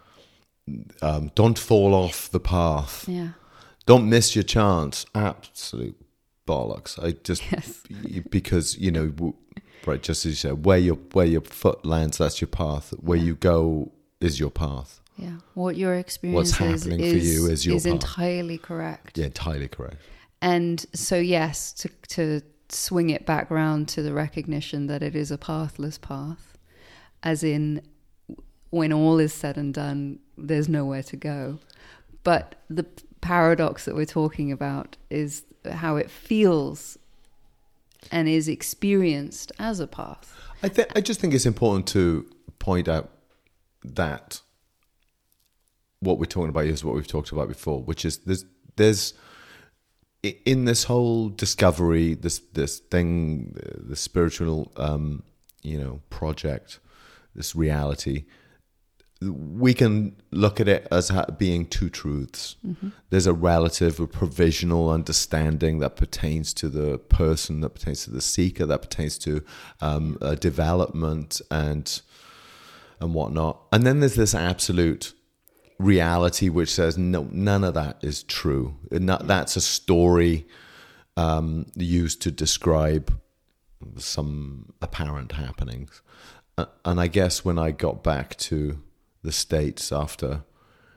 Um, don't fall off the path. Yeah. Don't miss your chance. Absolute bollocks. I just Yes. because you know, w- right? Just as you said, where your where your foot lands, that's your path. Where Yeah. you go is your path. Yeah. What your experience What's is, happening is, for you is your is path. entirely correct. Yeah, entirely correct. And so, yes, to to swing it back round to the recognition that it is a pathless path, as in when all is said and done, there's nowhere to go. But the paradox that we're talking about is how it feels and is experienced as a path. I think I just think it's important to point out that what we're talking about is what we've talked about before, which is there's there's in this whole discovery, this this thing, the spiritual, um, you know, project, this reality. We can look at it as being two truths. Mm-hmm. There's a relative, a provisional understanding that pertains to the person, that pertains to the seeker, that pertains to um, uh, development and and whatnot. And then there's this absolute reality which says no, none of that is true. Not, that's a story um, used to describe some apparent happenings. Uh, and I guess when I got back to the States after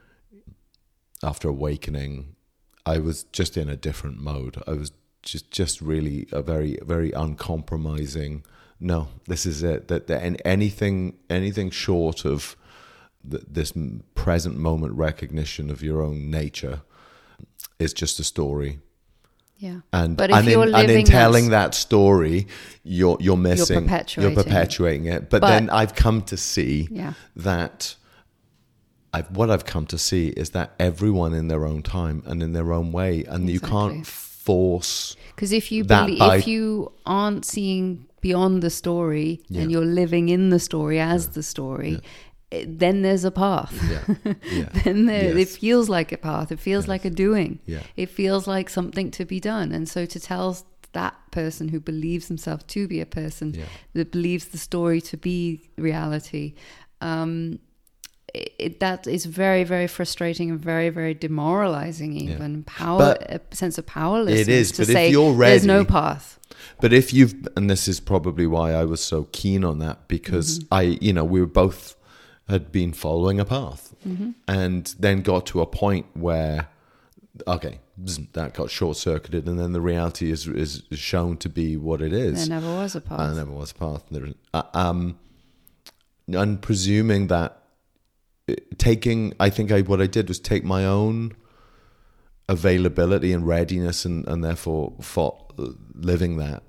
after awakening, I was just in a different mode. I was just just really a very very uncompromising. No, this is it. That, that and anything anything short of th- this present moment recognition of your own nature is just a story. Yeah, and but if and, you're in, living and in telling that story, you're you're missing, you're perpetuating, you're perpetuating it. But, but then I've come to see yeah. that. I've, what I've come to see is that everyone in their own time and in their own way, and exactly. you can't force. Because if you that believe, by, if you aren't seeing beyond the story yeah. and you're living in the story as yeah. the story, yeah. it, then there's a path. Yeah. Yeah. then there, yes. it feels like a path. It feels yes. like a doing. Yeah. It feels like something to be done. And so to tell that person who believes himself to be a person yeah. that believes the story to be reality, um, It, it, that is very, very frustrating and very, very demoralizing. Even yeah. power, but a sense of powerlessness. It is, to but say if you're ready, there's no path. But if you've, and this is probably why I was so keen on that, because mm-hmm. I, you know, we were both had been following a path, mm-hmm. and then got to a point where, okay, that got short circuited, and then the reality is is shown to be what it is. There never was a path. There never was a path. There, uh, um, and presuming that. Taking, I think I what I did was take my own availability and readiness, and, and therefore for living that.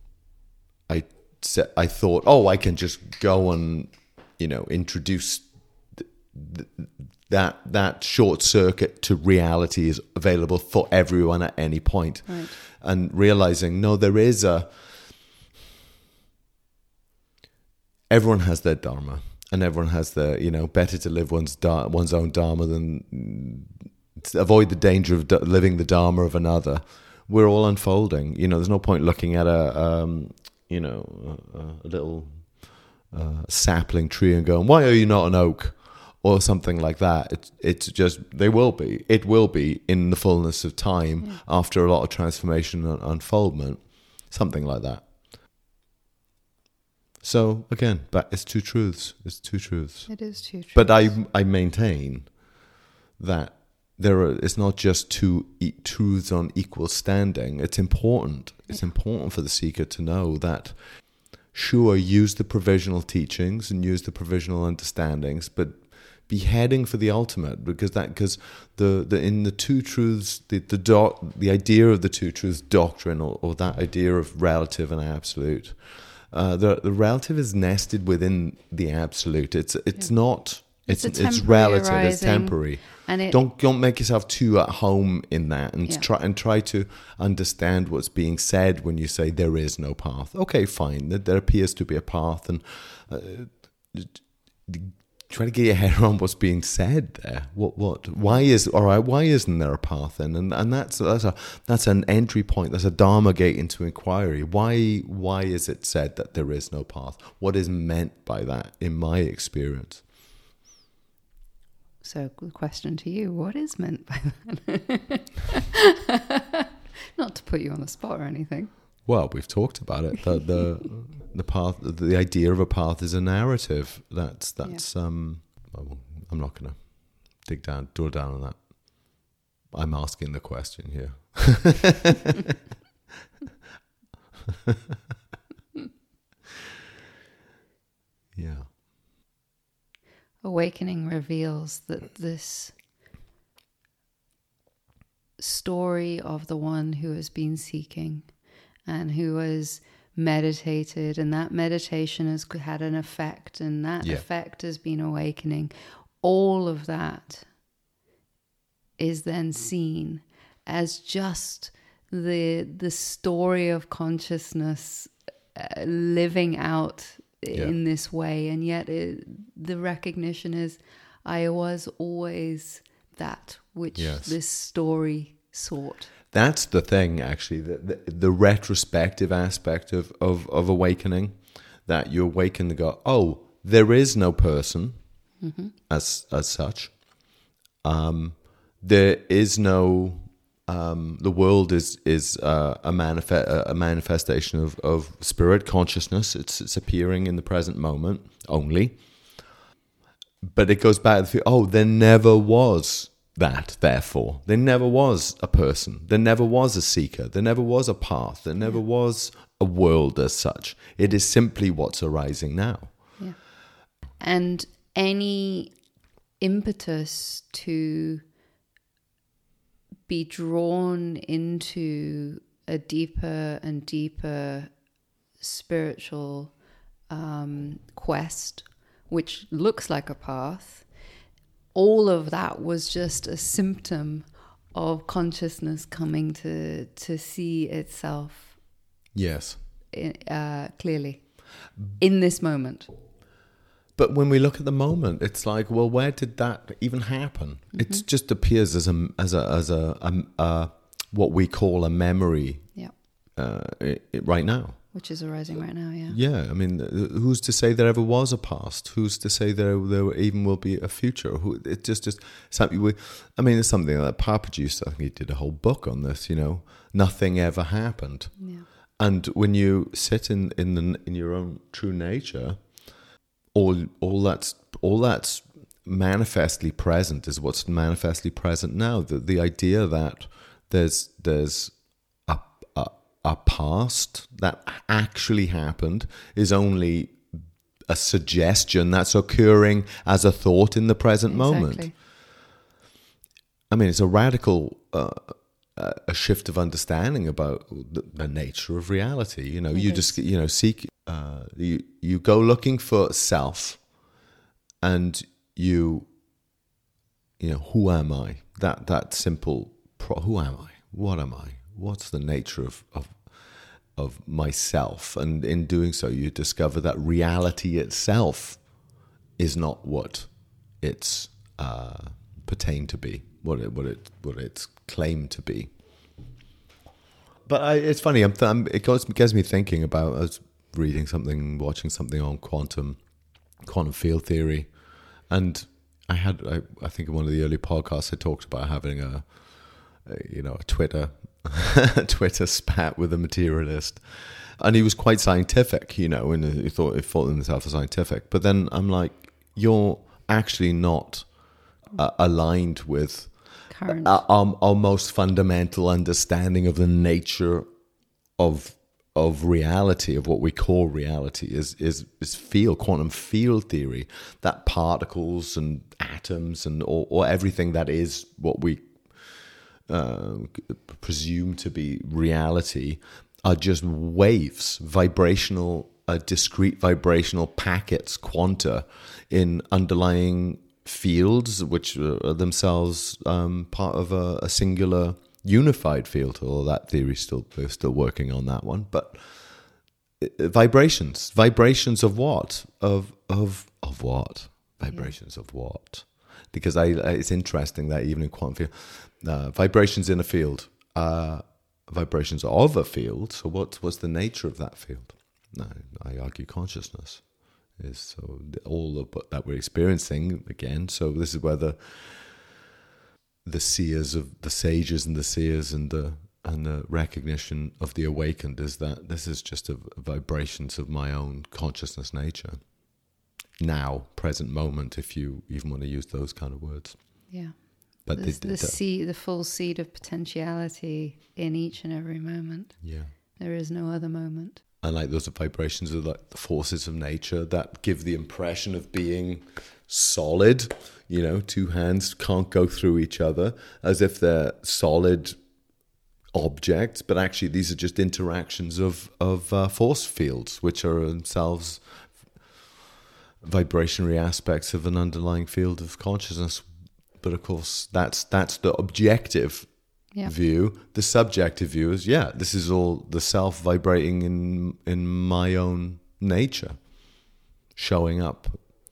I said, I thought, oh, I can just go and you know introduce th- th- that that short circuit to reality is available for everyone at any point, right. and realizing no, there is a. Everyone has their dharma. And everyone has the, you know, better to live one's da- one's own dharma than to avoid the danger of d- living the dharma of another. We're all unfolding. You know, there's no point looking at a, um, you know, a, a little uh, sapling tree and going, "Why are you not an oak?" or something like that. It's it's just they will be. It will be in the fullness of time yeah. after a lot of transformation and unfoldment, something like that. So again, but it's two truths. It's two truths. It is two truths. But I I maintain that there are. It's not just two e- truths on equal standing. It's important. It's yeah. important for the seeker to know that. Sure, use the provisional teachings and use the provisional understandings, but be heading for the ultimate, because that because the, the in the two truths, the the doc, the idea of the two truths doctrine, or, or that idea of relative and absolute. Uh, the the relative is nested within the absolute. It's it's yeah. not It's it's, it's relative. It's temporary. And it, don't don't make yourself too at home in that, and Yeah. try and try to understand what's being said when you say there is no path. Okay, fine. There, there appears to be a path, and uh, try to get your head around what's being said there. What what? Why is all right? Why isn't there a path then? And and that's that's a that's an entry point. That's a Dharma gate into inquiry. Why why is it said that there is no path? What is meant by that? In my experience. So, the question to you: what is meant by that? Not to put you on the spot or anything. Well, we've talked about it. The the, the path, the idea of a path is a narrative. That's that's. Yeah. Um, I'm not going to dig down, drill down on that. I'm asking the question here. Yeah. Awakening reveals that this story of the one who has been seeking and who has meditated, and that meditation has had an effect, and that yeah. effect has been awakening. All of that is then seen as just the the story of consciousness uh, living out yeah. in this way, and yet it, the recognition is, I was always that which yes. this story sought. That's the thing, actually, the, the, the retrospective aspect of, of, of awakening, that you awaken and go, oh, there is no person mm-hmm. as as such. Um, there is no, um, the world is is uh, a, manifest, a manifestation of, of spirit consciousness. It's, it's appearing in the present moment only. But it goes back to, oh, there never was that, therefore. There never was a person. There never was a seeker. There never was a path. There never yeah. was a world as such. It is simply what's arising now. Yeah. And any impetus to be drawn into a deeper and deeper spiritual um, quest, which looks like a path, all of that was just a symptom of consciousness coming to to see itself. Yes. In, uh, clearly, in this moment. But when we look at the moment, it's like, well, where did that even happen? Mm-hmm. It just appears as a as a as a, a, a what we call a memory. Yeah. Uh, it, it, right now. Which is arising right now, yeah. Yeah, I mean, who's to say there ever was a past? Who's to say there there even will be a future? Who it just just something. We, I mean, it's something that Papajuice, I think he did a whole book on this. You know, nothing ever happened. Yeah. And when you sit in in the in your own true nature, all all that's all that's manifestly present is what's manifestly present now. The the idea that there's there's a past that actually happened is only a suggestion that's occurring as a thought in the present exactly. moment. I mean, it's a radical uh, a shift of understanding about the, the nature of reality. You know, it you is. just you know seek uh, you you go looking for self, and you you know who am I? That that simple pro- who am I? What am I? What's the nature of, of of myself? And in doing so, you discover that reality itself is not what it's uh, pertained to be, what it what it what it's claimed to be. But I, it's funny. I'm, I'm, it gets, gets me thinking about. I was reading something, watching something on quantum quantum field theory, and I had I, I think in one of the early podcasts I talked about having a, a you know a Twitter. Twitter spat with a materialist, and he was quite scientific, you know, and he thought he thought himself as scientific. But then I'm like, you're actually not uh, aligned with uh, our, our most fundamental understanding of the nature of of reality, of what we call reality, is is is field quantum field theory. That particles and atoms and or, or everything that is what we Uh, presume to be reality are just waves, vibrational, uh, discrete vibrational packets, quanta, in underlying fields, which are themselves um, part of a, a singular unified field. Although that theory still we're still working on that one, but vibrations, vibrations of what? Of of of what? Vibrations yeah. of what? Because I, it's interesting that even in quantum field, uh, vibrations in a field, uh, vibrations of a field. So what what's the nature of that field? No, I argue consciousness is so all of what that we're experiencing again. So this is where the the seers of the sages and the seers and the and the recognition of the awakened is that this is just a, a vibrations of my own consciousness nature. Now, present moment, if you even want to use those kind of words. Yeah. But There's they, the they, seed, the full seed of potentiality in each and every moment. Yeah. There is no other moment. And like those are vibrations of like the forces of nature that give the impression of being solid. You know, two hands can't go through each other as if they're solid objects, but actually these are just interactions of of uh, force fields, which are themselves vibrationary aspects of an underlying field of consciousness. But of course, that's that's the objective yeah. view. The subjective view is, yeah, this is all the self vibrating in in my own nature, showing up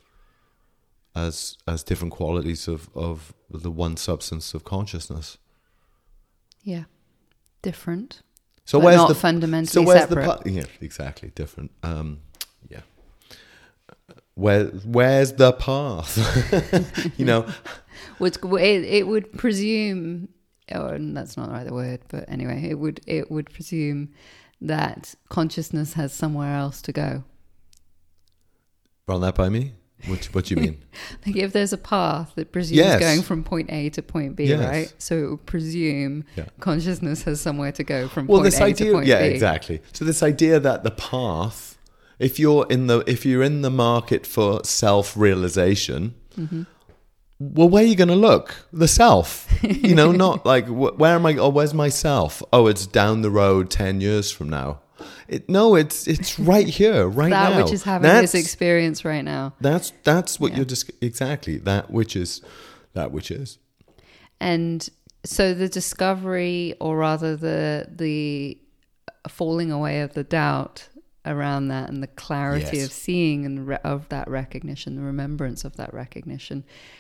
as as different qualities of, of the one substance of consciousness. Yeah. Different. So but where's not the fundamentally so where's separate. the pa- yeah, exactly different. Um, yeah. Where where's the path? You know, Would it, it would presume, or that's not the right word, but anyway, it would it would presume that consciousness has somewhere else to go. Run that by me. What what do you mean? Like if there's a path that presumes Yes. going from point A to point B, Yes. right? So it would presume Yeah. consciousness has somewhere to go from Well, point this A idea, to point yeah, B. exactly. So this idea that the path, if you're in the if you're in the market for self-realization, mm-hmm. well, where are you going to look? The self, you know, not like wh- where am I? Oh, where's myself? Oh, it's down the road ten years from now. It, no, it's it's right here, right that now. which is having that's, this experience right now. That's that's what Yeah. you're just exactly that which is that which is. And so the discovery, or rather the the falling away of the doubt around that, and the clarity Yes. of seeing and re- of that recognition, the remembrance of that recognition,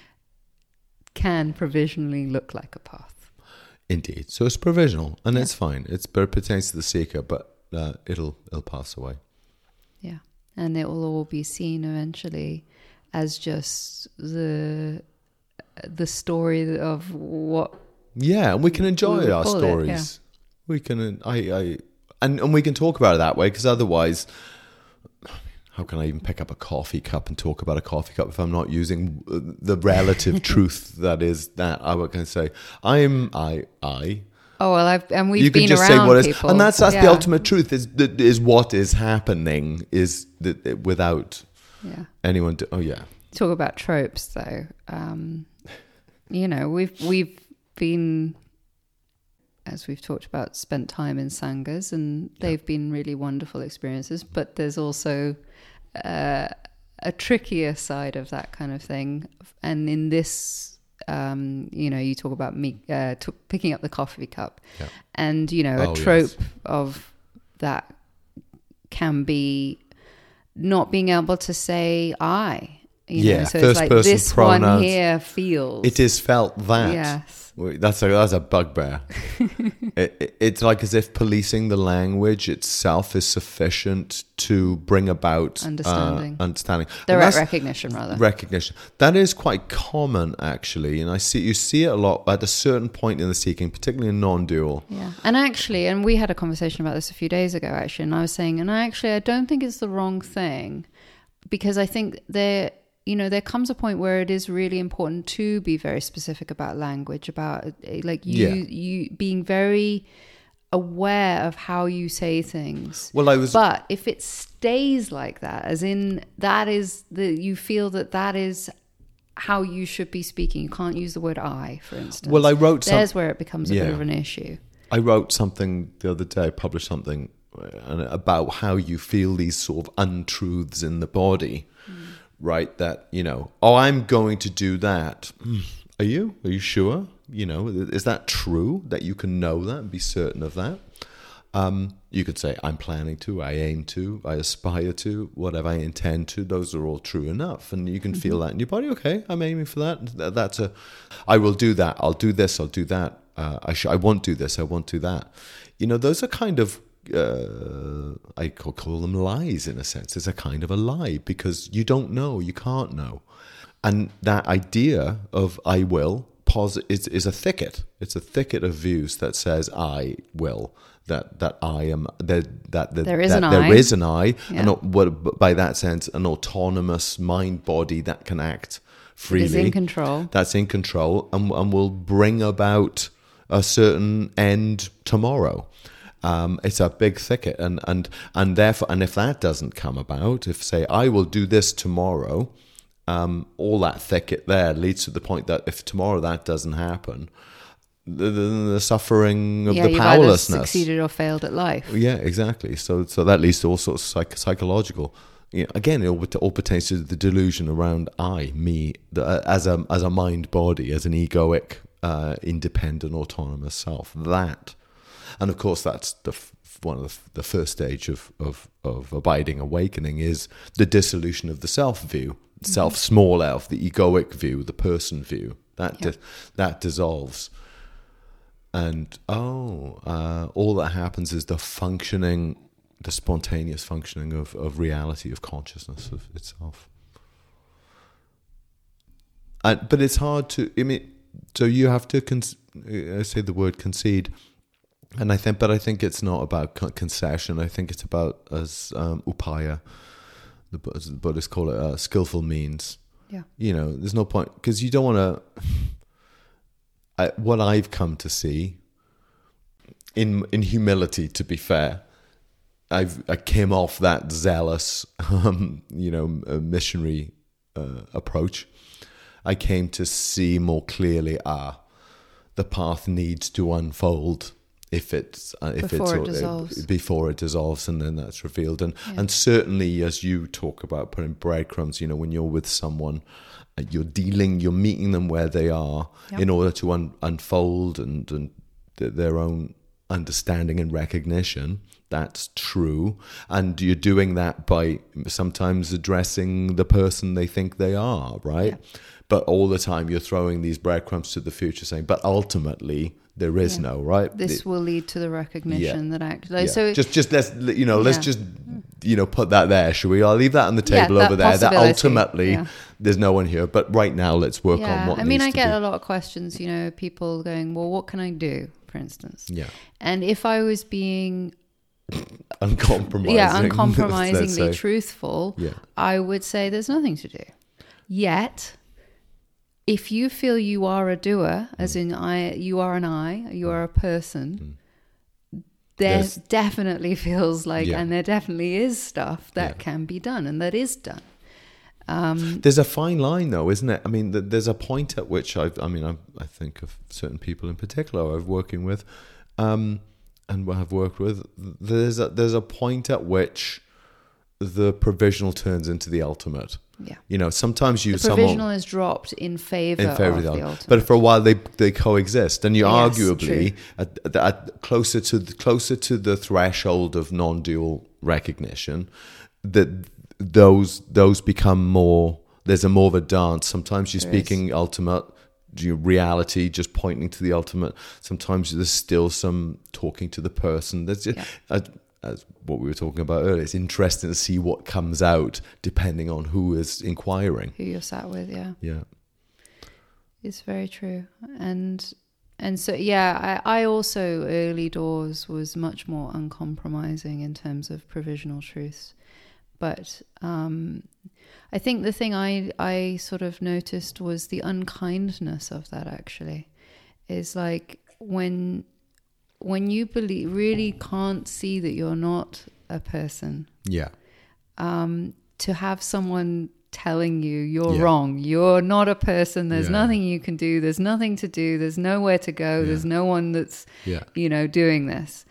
can provisionally look like a path. Indeed. So it's provisional, and Yeah. it's fine. It's but it pertains to the seeker, but uh, it'll it'll pass away. Yeah, and it will all be seen eventually as just the the story of what. Yeah, and we can enjoy we would our call it, stories. yeah. We can, I, I, and and we can talk about it that way, because otherwise, how can I even pick up a coffee cup and talk about a coffee cup if I'm not using the relative truth that is that? I would kind of say, I'm I I. Oh well, I've and we've you been can just around say what is, people, and that's that's yeah. the ultimate truth. Is is what is happening is that without Yeah. anyone. Do, oh yeah. Talk about tropes, though. Um, you know, we've we've been, as we've talked about, spent time in sanghas, and they've yeah. been really wonderful experiences. But there's also uh, a trickier side of that kind of thing. And in this, um, you know, you talk about me uh, t- picking up the coffee cup, yeah. and you know, oh, a trope yes. of that can be not being able to say I. You yeah, know, so first it's like person this pronouns. one here feels. It is felt that. Yes. That's a, that's a bugbear. it, it, it's like as if policing the language itself is sufficient to bring about understanding. Uh, understanding. Direct recognition, rather. Recognition. That is quite common, actually. And I see you see it a lot at a certain point in the seeking, particularly in non-dual. Yeah. And actually, and we had a conversation about this a few days ago, actually, and I was saying, and I actually, I don't think it's the wrong thing, because I think there... you know, there comes a point where it is really important to be very specific about language, about like you, yeah. you being very aware of how you say things. Well, I was, but if it stays like that, as in that is the, you feel that that is how you should be speaking. You can't use the word I, for instance. Well, I wrote something. There's where it becomes a yeah. bit of an issue. I wrote something the other day, published something about how you feel these sort of untruths in the body. Mm. right? That, you know, oh, I'm going to do that. Are you? Are you sure? You know, is that true that you can know that and be certain of that? Um, you could say, I'm planning to, I aim to, I aspire to, whatever I intend to. Those are all true enough. And you can mm-hmm. feel that in your body. Okay, I'm aiming for that. That's a, I will do that. I'll do this. I'll do that. Uh, I, sh- I won't do this. I won't do that. You know, those are kind of, uh, I could call them lies in a sense. It's a kind of a lie because you don't know. You can't know. And that idea of I will pos- is, is a thicket. It's a thicket of views that says I will. That that I am that that, that there is that an there I. is an I, yeah. and not, what, by that sense, an autonomous mind body that can act freely. It is in control. That's in control, and and will bring about a certain end tomorrow. Um, it's a big thicket, and and and therefore, and if that doesn't come about, if say I will do this tomorrow, um, all that thicket there leads to the point that if tomorrow that doesn't happen. The, the, the suffering of yeah, the powerlessness. You've either succeeded or failed at life. Yeah, exactly. So, so that leads to all sorts of psych- psychological. You know, again, it all, all pertains to the delusion around I, me, the, as a as a mind body, as an egoic, uh, independent, autonomous self. That, and of course, that's the f- one of the, the first stage of, of of abiding awakening is the dissolution of the self view, mm-hmm. self small elf, the egoic view, the person view. That yep. di- that dissolves. And, oh, uh, all that happens is the functioning, the spontaneous functioning of, of reality, of consciousness of itself. And, but it's hard to, I mean, so you have to, con- I say the word concede, and I think, but I think it's not about con- concession. I think it's about, as um, upaya, the, as the Buddhists call it, uh, skillful means. Yeah. You know, there's no point, because you don't want to... I, what I've come to see, in in humility, to be fair, I've I came off that zealous, um, you know, missionary uh, approach. I came to see more clearly. Ah, the path needs to unfold if it's uh, if before it's it dissolves. Uh, before it dissolves, and then that's revealed. And yeah. and certainly, as you talk about putting breadcrumbs, you know, when you're with someone. You're dealing, you're meeting them where they are yep. in order to un- unfold and, and th- their own understanding and recognition. That's true. And you're doing that by sometimes addressing the person they think they are, right? Yep. But all the time you're throwing these breadcrumbs to the future saying, but ultimately there is yeah. no, right? This it, will lead to the recognition yeah. that actually... Yeah. So just, just let's, you know, let's yeah. just... You know, put that there, shall we? I'll leave that on the table yeah, over there. That ultimately, yeah. there's no one here. But right now, let's work yeah. on what I mean, needs I to get be. a lot of questions, you know, people going, well, what can I do, for instance? Yeah. And if I was being... uncompromising. Yeah, uncompromisingly truthful, yeah. I would say there's nothing to do. Yet... If you feel you are a doer, as mm. in I, you are an I, you are a person, mm. there There's, definitely feels like, yeah. and there definitely is stuff that yeah. can be done and that is done. Um, there's a fine line, though, isn't it? I mean, there's a point at which I've, I mean, I, I think of certain people in particular I've working with, um, and I've worked with. There's a, there's a point at which the provisional turns into the ultimate. Yeah, you know, sometimes you the provisional someone, is dropped in favor, in favor of of the, the ultimate. But for a while they they coexist, and you yes, arguably at, at, at closer to the, closer to the threshold of non-dual recognition, that those those become more. There's a more of a dance. Sometimes you're there speaking is. ultimate reality, just pointing to the ultimate. Sometimes there's still some talking to the person. There's just, yeah. a, as what we were talking about earlier, it's interesting to see what comes out depending on who is inquiring. Who you're sat with, yeah. Yeah. It's very true. And and so, yeah, I, I also, early doors, was much more uncompromising in terms of provisional truths. But um, I think the thing I, I sort of noticed was the unkindness of that, actually. Is like when... When you believe, really can't see that you're not a person. Yeah. Um, to have someone telling you you're yeah. wrong, you're not a person, there's yeah. nothing you can do, there's nothing to do, there's nowhere to go, yeah. there's no one that's, yeah. you know, doing this.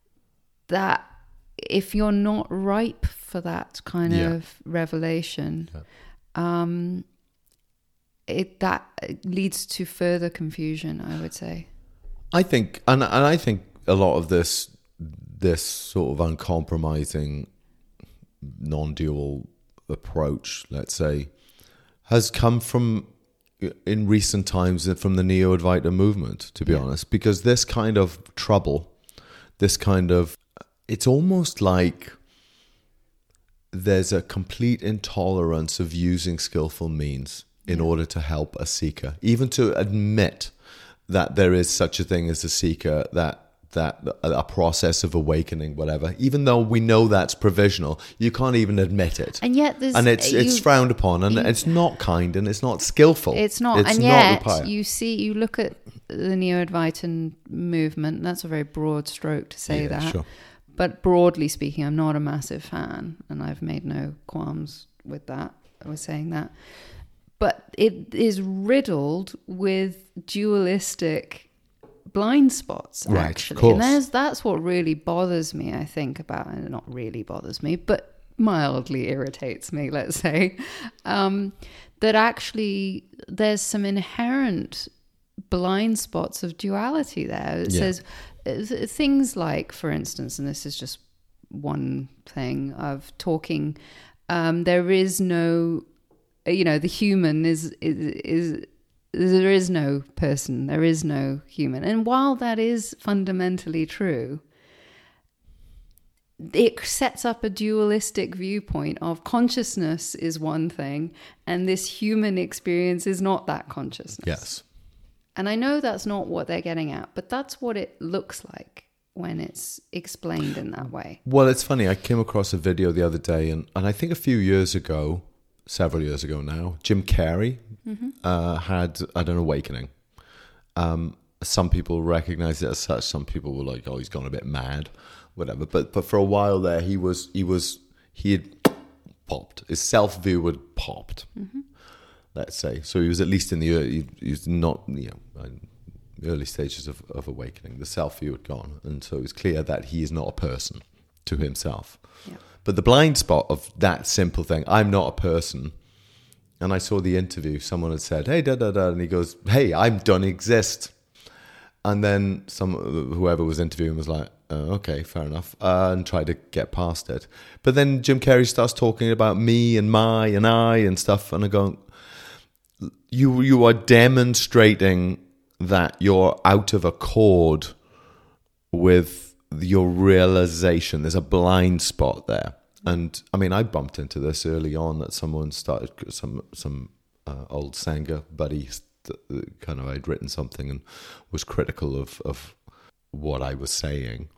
That if you're not ripe for that kind yeah. of revelation, yeah. um, it that leads to further confusion, I would say. I think, and and I think a lot of this this sort of uncompromising, non-dual approach, let's say, has come from in recent times from the Neo-Advaita movement, to be Yeah. honest, because this kind of trouble, this kind of, it's almost like there's a complete intolerance of using skillful means in Yeah. order to help a seeker, even to admit that there is such a thing as a seeker, that that a process of awakening, whatever, even though we know that's provisional, you can't even admit it. And yet there's... And it's it's you- frowned upon, and you- it's not kind, and it's not skillful. It's not. It's and not yet, required. you see, you look at the Neo-Advaitin movement, that's a very broad stroke to say Yeah, that. sure. But broadly speaking, I'm not a massive fan, and I've made no qualms with that, with saying that. But it is riddled with dualistic blind spots, Right, of actually. course. And there's, that's what really bothers me, I think, about, and not really bothers me, but mildly irritates me, let's say, um, that actually there's some inherent blind spots of duality there. It Yeah. says uh, things like, for instance, and this is just one thing of talking, um, there is no, you know, the human is, is, is, there is no person, there is no human. And while that is fundamentally true, it sets up a dualistic viewpoint of consciousness is one thing and this human experience is not that consciousness. Yes. And I know that's not what they're getting at, but that's what it looks like when it's explained in that way. Well, it's funny. I came across a video the other day, and, and I think a few years ago, several years ago now, Jim Carrey Mm-hmm. uh, had, had an awakening. Um, some people recognize it as such. Some people were like, "Oh, he's gone a bit mad," whatever. But but for a while there, he was he was he had popped. His self view had popped. Mm-hmm. Let's say so. He was at least in the early, he was not you know in early stages of, of awakening. The self view had gone, and so it was clear that he is not a person to himself. Yeah. But the blind spot of that simple thing, I'm not a person. And I saw the interview, someone had said, hey, da, da, da. And he goes, hey, I don't exist. And then some whoever was interviewing was like, oh, okay, fair enough, uh, and tried to get past it. But then Jim Carrey starts talking about me and my and I and stuff. And I go, you, you are demonstrating that you're out of accord with your realization. There's a blind spot there. And I mean, I bumped into this early on that someone started, some some uh, old Sangha buddy, st- kind of, I'd written something and was critical of, of what I was saying.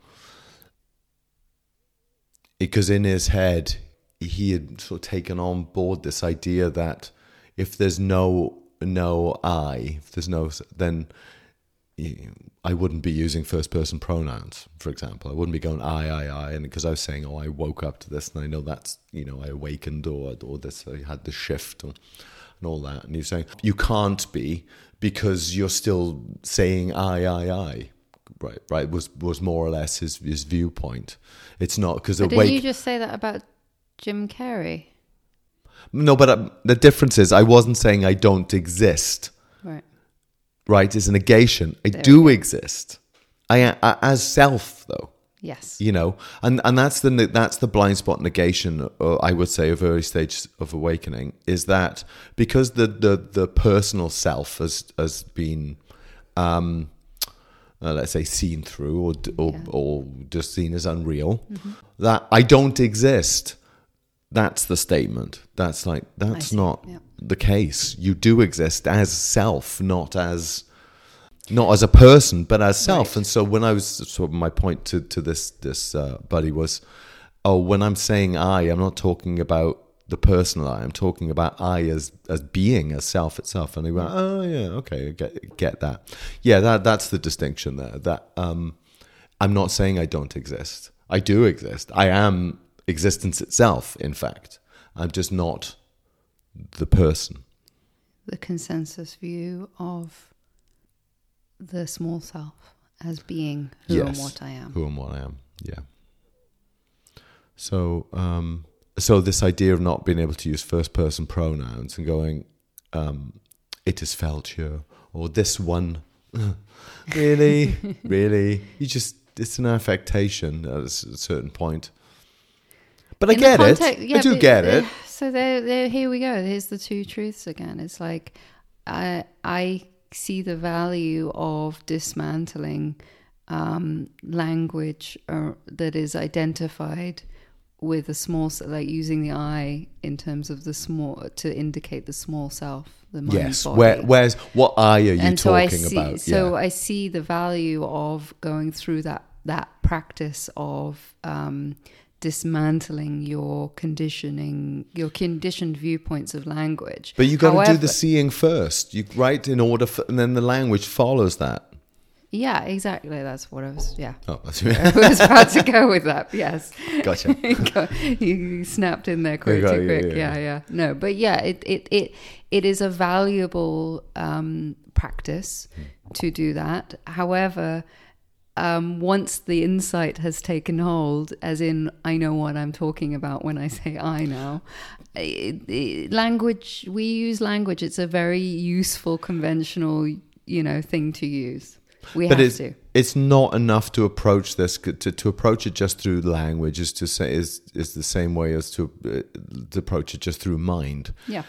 Because in his head, he had sort of taken on board this idea that if there's no, no I, if there's no, then I wouldn't be using first person pronouns, for example. I wouldn't be going I, I, I, and because I was saying, oh, I woke up to this, and I know that's, you know, I awakened, or or this, I had the shift, and, and all that. And you're saying you can't be because you're still saying I, I, I, right? Right? Was was more or less his his viewpoint. It's not because But awake. didn't you just say that about Jim Carrey? No, but uh, the difference is, I wasn't saying I don't exist. Right. Right, is a negation. I There do we go. exist. I, I as self, though. Yes. You know, and and that's the that's the blind spot negation. Uh, I would say of early stages of awakening is that because the the, the personal self has has been, um, uh, let's say, seen through or or, Yeah. or just seen as unreal. Mm-hmm. That I don't exist. That's the statement. That's like that's see. not Yeah. the case. You do exist as self, not as not as a person, but as self. Right. And so when I was sort of my point to to this this uh, buddy was, oh, when I'm saying I, I'm not talking about the personal I. I'm talking about I as as being, as self itself. And he went, oh yeah, okay, I get get that. Yeah, that that's the distinction there. That um, I'm not saying I don't exist. I do exist. I am existence itself. In fact, I'm just not the person. The consensus view of the small self as being who Yes. and what I am. Who and what I am. Yeah. So, um, so this idea of not being able to use first person pronouns and going, um, it is felt here, or this one, really, really, you just, it's an affectation at a certain point. But I In get the it. context- yeah, I do but, get uh, it. So there, there, here we go. Here's the two truths again. It's like I, I see the value of dismantling um, language or, that is identified with a small, like using the I in terms of the small to indicate the small self, the mind Yes. body. Where, where's what eye are you and so I talking see, about? So yeah. I see the value of going through that that practice of um, dismantling your conditioning, your conditioned viewpoints of language. But you got to do However- the seeing first. You right in order, for, and then the language follows that. Yeah, exactly. That's what I was. Yeah, Oh, that's I was about to go with that. Yes, Gotcha. you snapped in there quick, Yeah, too yeah, quick. yeah. Yeah, yeah. No, but yeah, it it it it is a valuable um, practice to do that. However, um, once the insight has taken hold, as in I know what I'm talking about when I say I now, it, it, language, we use language. It's a very useful, conventional, you know, thing to use. We But have it's, to. it's not enough to approach this to, to approach it just through language is to say is is the same way as to, uh, to approach it just through mind. Yeah.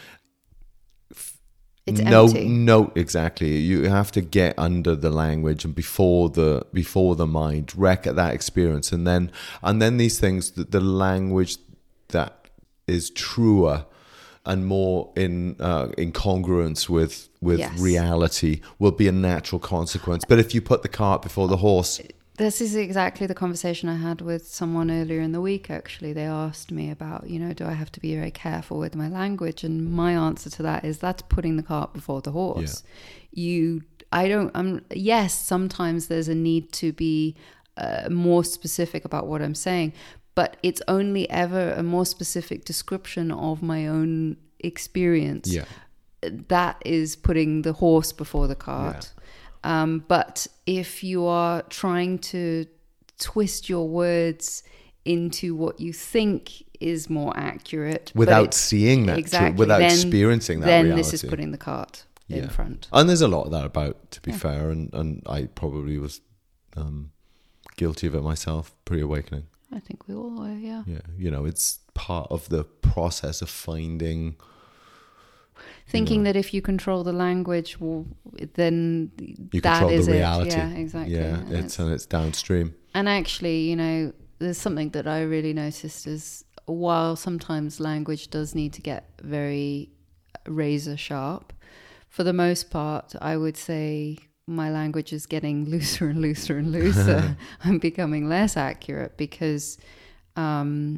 It's no, empty. no, exactly. You have to get under the language and before the before the mind, wreck at that experience, and then and then these things, the, the language that is truer and more in uh, in congruence with with Yes. reality will be a natural consequence. But if you put the cart before the horse, This is exactly the conversation I had with someone earlier in the week, actually. They asked me about, you know, do I have to be very careful with my language? And my answer to that is that's putting the cart before the horse. You, I don't, I'm, yes, sometimes there's a need to be uh, more specific about what I'm saying, but it's only ever a more specific description of my own experience. yeah, That is putting the horse before the cart. Um, but if you are trying to twist your words into what you think is more accurate but without it- seeing that, exactly, tru- without then- experiencing that then reality. this is putting the cart Yeah. in front. And there's a lot of that about, to be Yeah. fair, and, and I probably was um, guilty of it myself, pre-awakening. I think we all are, yeah. Yeah, you know, it's part of the process of finding. Thinking know. that if you control the language, well, then You that control is the it. reality. Yeah, exactly. Yeah, And it's and it's downstream. And actually, you know, there's something that I really noticed is while sometimes language does need to get very razor sharp, for the most part, I would say my language is getting looser and looser and looser. I'm becoming less accurate because, um,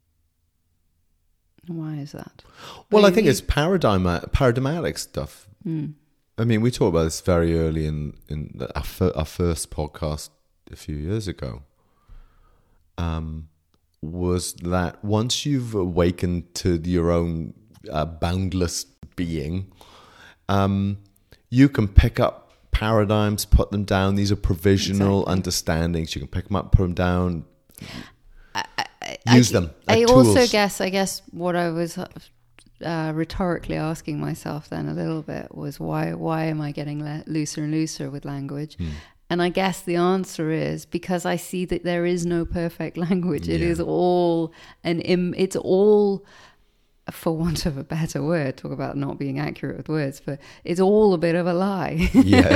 why is that? Well, What I do think you it's paradigm paradigmatic stuff. mean? I mean, we talked about this very early in in the, our, fir- our first podcast a few years ago. Um, was that once you've awakened to your own uh, boundless being, um, you can pick up paradigms, put them down. These are provisional Exactly. understandings. You can pick them up, put them down, I, use them. I as also tools. guess, I guess what I was uh, rhetorically asking myself then a little bit was why, why am I getting le- looser and looser with language? Hmm. And I guess the answer is because I see that there is no perfect language. It Yeah. is all an Im- it's all, for want of a better word, talk about not being accurate with words, but it's all a bit of a lie. Yeah.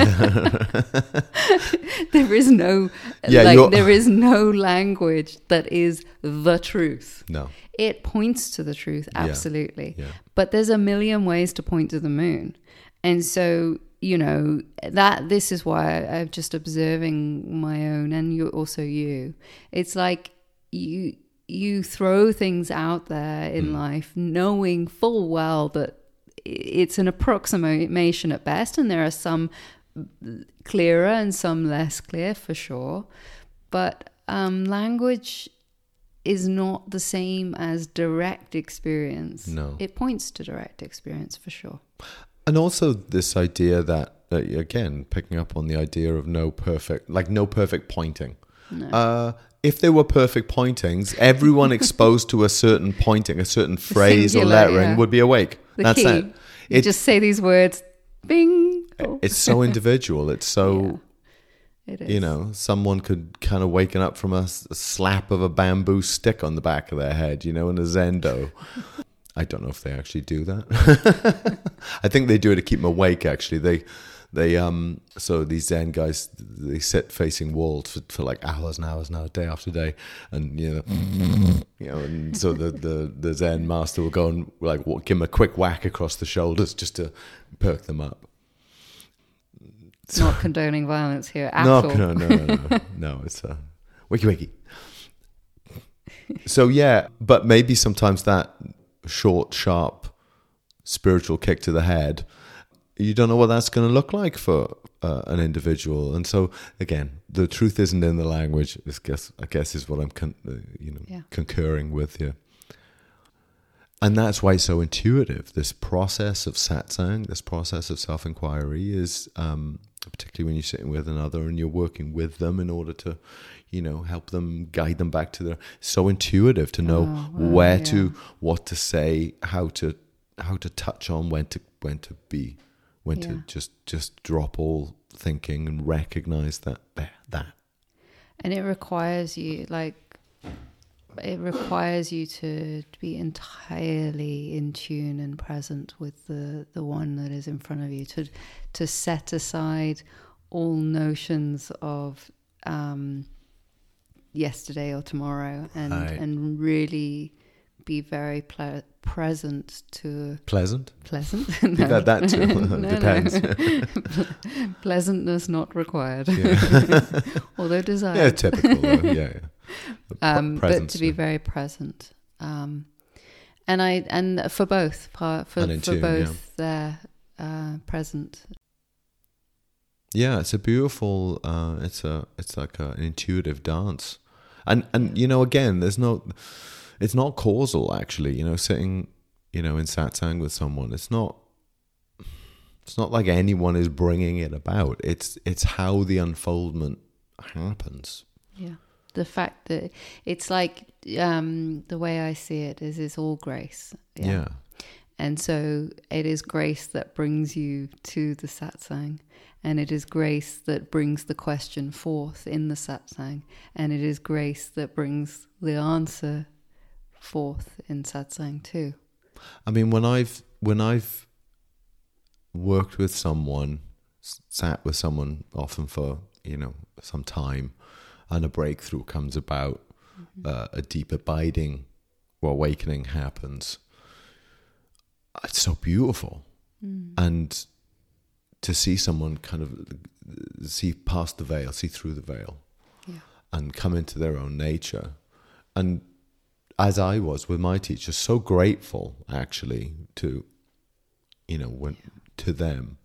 There is no, Yeah, like, you're- there is no language that is the truth. No. It points to the truth, absolutely. Yeah. But there's a million ways to point to the moon. And so, you know, that this is why I, I'm just observing my own, and you also you. It's like you you throw things out there in life knowing full well that it's an approximation at best, and there are some clearer and some less clear for sure. But um, language is not the same as direct experience. No. It points to direct experience for sure. And also this idea that, uh, again, picking up on the idea of no perfect, like no perfect pointing. No. Uh, if they were perfect pointings, everyone exposed to a certain pointing, a certain phrase Singular, or lettering yeah. would be awake. The That's key. it. You It- just say these words, bing. Oh. It's so individual. It's so, Yeah, it is. you know, someone could kind of waken up from a, s- a slap of a bamboo stick on the back of their head, you know, in a zendo. I don't know if they actually do that. I think they do it to keep them awake, actually. They, they, um, so these Zen guys, they sit facing walls for, for like hours and hours and hours, day after day. And, you know, you know, and so the, the, the Zen master will go and like w- give them a quick whack across the shoulders just to perk them up. Not condoning violence here at No, all. no, no, no, no, no. It's a wiki wiki. So yeah, but maybe sometimes that short, sharp, spiritual kick to the head, you don't know what that's going to look like for uh, an individual. And so again, the truth isn't in the language. I guess I guess is what I'm con- uh, you know Yeah. concurring with here. And that's why it's so intuitive. This process of satsang, this process of self-inquiry is, um, particularly when you're sitting with another and you're working with them in order to, you know, help them, guide them back to their, so intuitive to know Oh, wow, where yeah. to, what to say, how to, how to touch on, when to, when to be, when Yeah. to just, just drop all thinking and recognize that, there, that. And it requires you, like, it requires you to be entirely in tune and present with the, the one that is in front of you, to to set aside all notions of um, yesterday or tomorrow, and Aye. and really be very ple- present to Pleasant? pleasant. You've had that too. No, no. Depends. Pleasantness not required, Yeah. although desired. Yeah, typical though. Yeah, yeah. Pre- um, but presence, to be yeah. very present, um, and I and for both for for, And in for tune, both there uh, present. Yeah, it's a beautiful. Uh, it's a. It's like a, an intuitive dance, and and you know, again, there's no. It's not causal, actually. You know, sitting, you know, in satsang with someone, it's not. It's not like anyone is bringing it about. It's it's how the unfoldment happens. Yeah, the fact that it's like um, the way I see it is it's all grace. Yeah. And so it is grace that brings you to the satsang, and it is grace that brings the question forth in the satsang, and it is grace that brings the answer forth in satsang too. I mean, when I've when I've worked with someone, s- sat with someone, often for you know some time, and a breakthrough comes about, mm-hmm. uh, a deep abiding or awakening happens. It's so beautiful, mm. and to see someone kind of see past the veil, see through the veil, yeah. and come into their own nature, and as I was with my teacher, so grateful actually to, you know, when yeah. to them.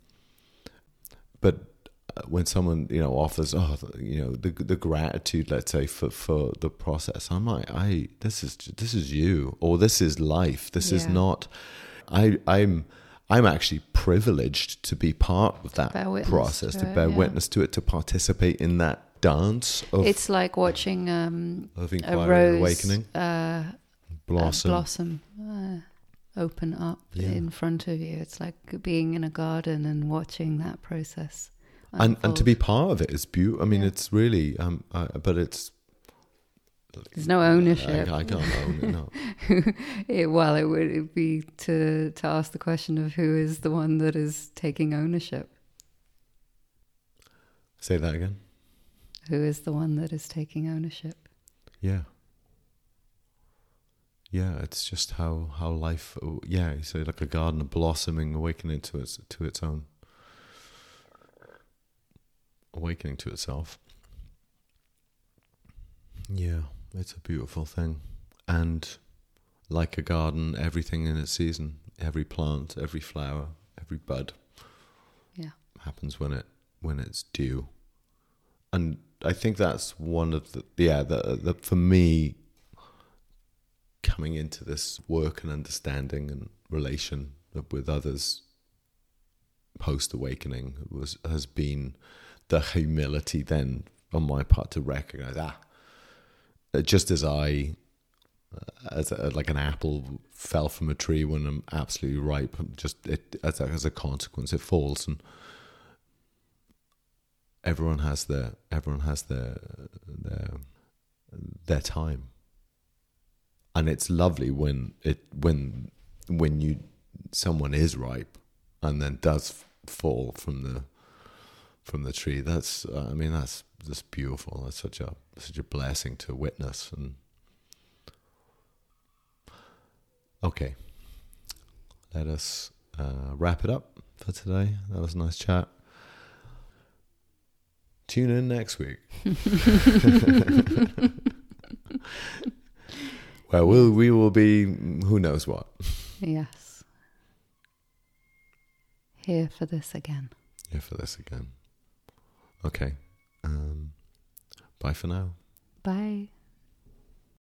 But when someone, you know, offers, oh, you know, the the gratitude, let's say, for, for the process, I'm like, I this is this is you, or this is life. This yeah. is not. I I'm I'm actually privileged to be part of that process, to, to bear it, yeah. witness to it, to participate in that dance of it's like watching um, of a inquiry rose and awakening uh, blossom uh, blossom uh, open up yeah. in front of you. It's like being in a garden and watching that process and unfold. and to be part of it is beautiful. I mean, yeah. it's really um uh, but it's there's no ownership. I, I can't own it. No. it, well, it would be to to ask the question of who is the one that is taking ownership. Say that again. Who is the one that is taking ownership? Yeah. Yeah, it's just how how life. Yeah, you say like a garden blossoming, awakening to its to its own, awakening to itself. Yeah, it's a beautiful thing, and like a garden, everything in its season. Every plant, every flower, every bud. Yeah, happens when it when it's due, and I think that's one of the yeah the, the for me. Coming into this work and understanding and relation with others post awakening was has been the humility then on my part to recognize ah uh, just as I, uh, as a, like an apple fell from a tree when I'm absolutely ripe, just it as a, as a consequence, it falls, and everyone has their everyone has their their their time, and it's lovely when it when when you someone is ripe and then does fall from the from the tree. That's uh, I mean that's just beautiful. That's such a such a blessing to witness. And okay, let us uh, wrap it up for today. That was a nice chat. Tune in next week. Well, we'll we will be who knows what. Yes. Here for this again. Here for this again. Okay. Um, bye for now. Bye.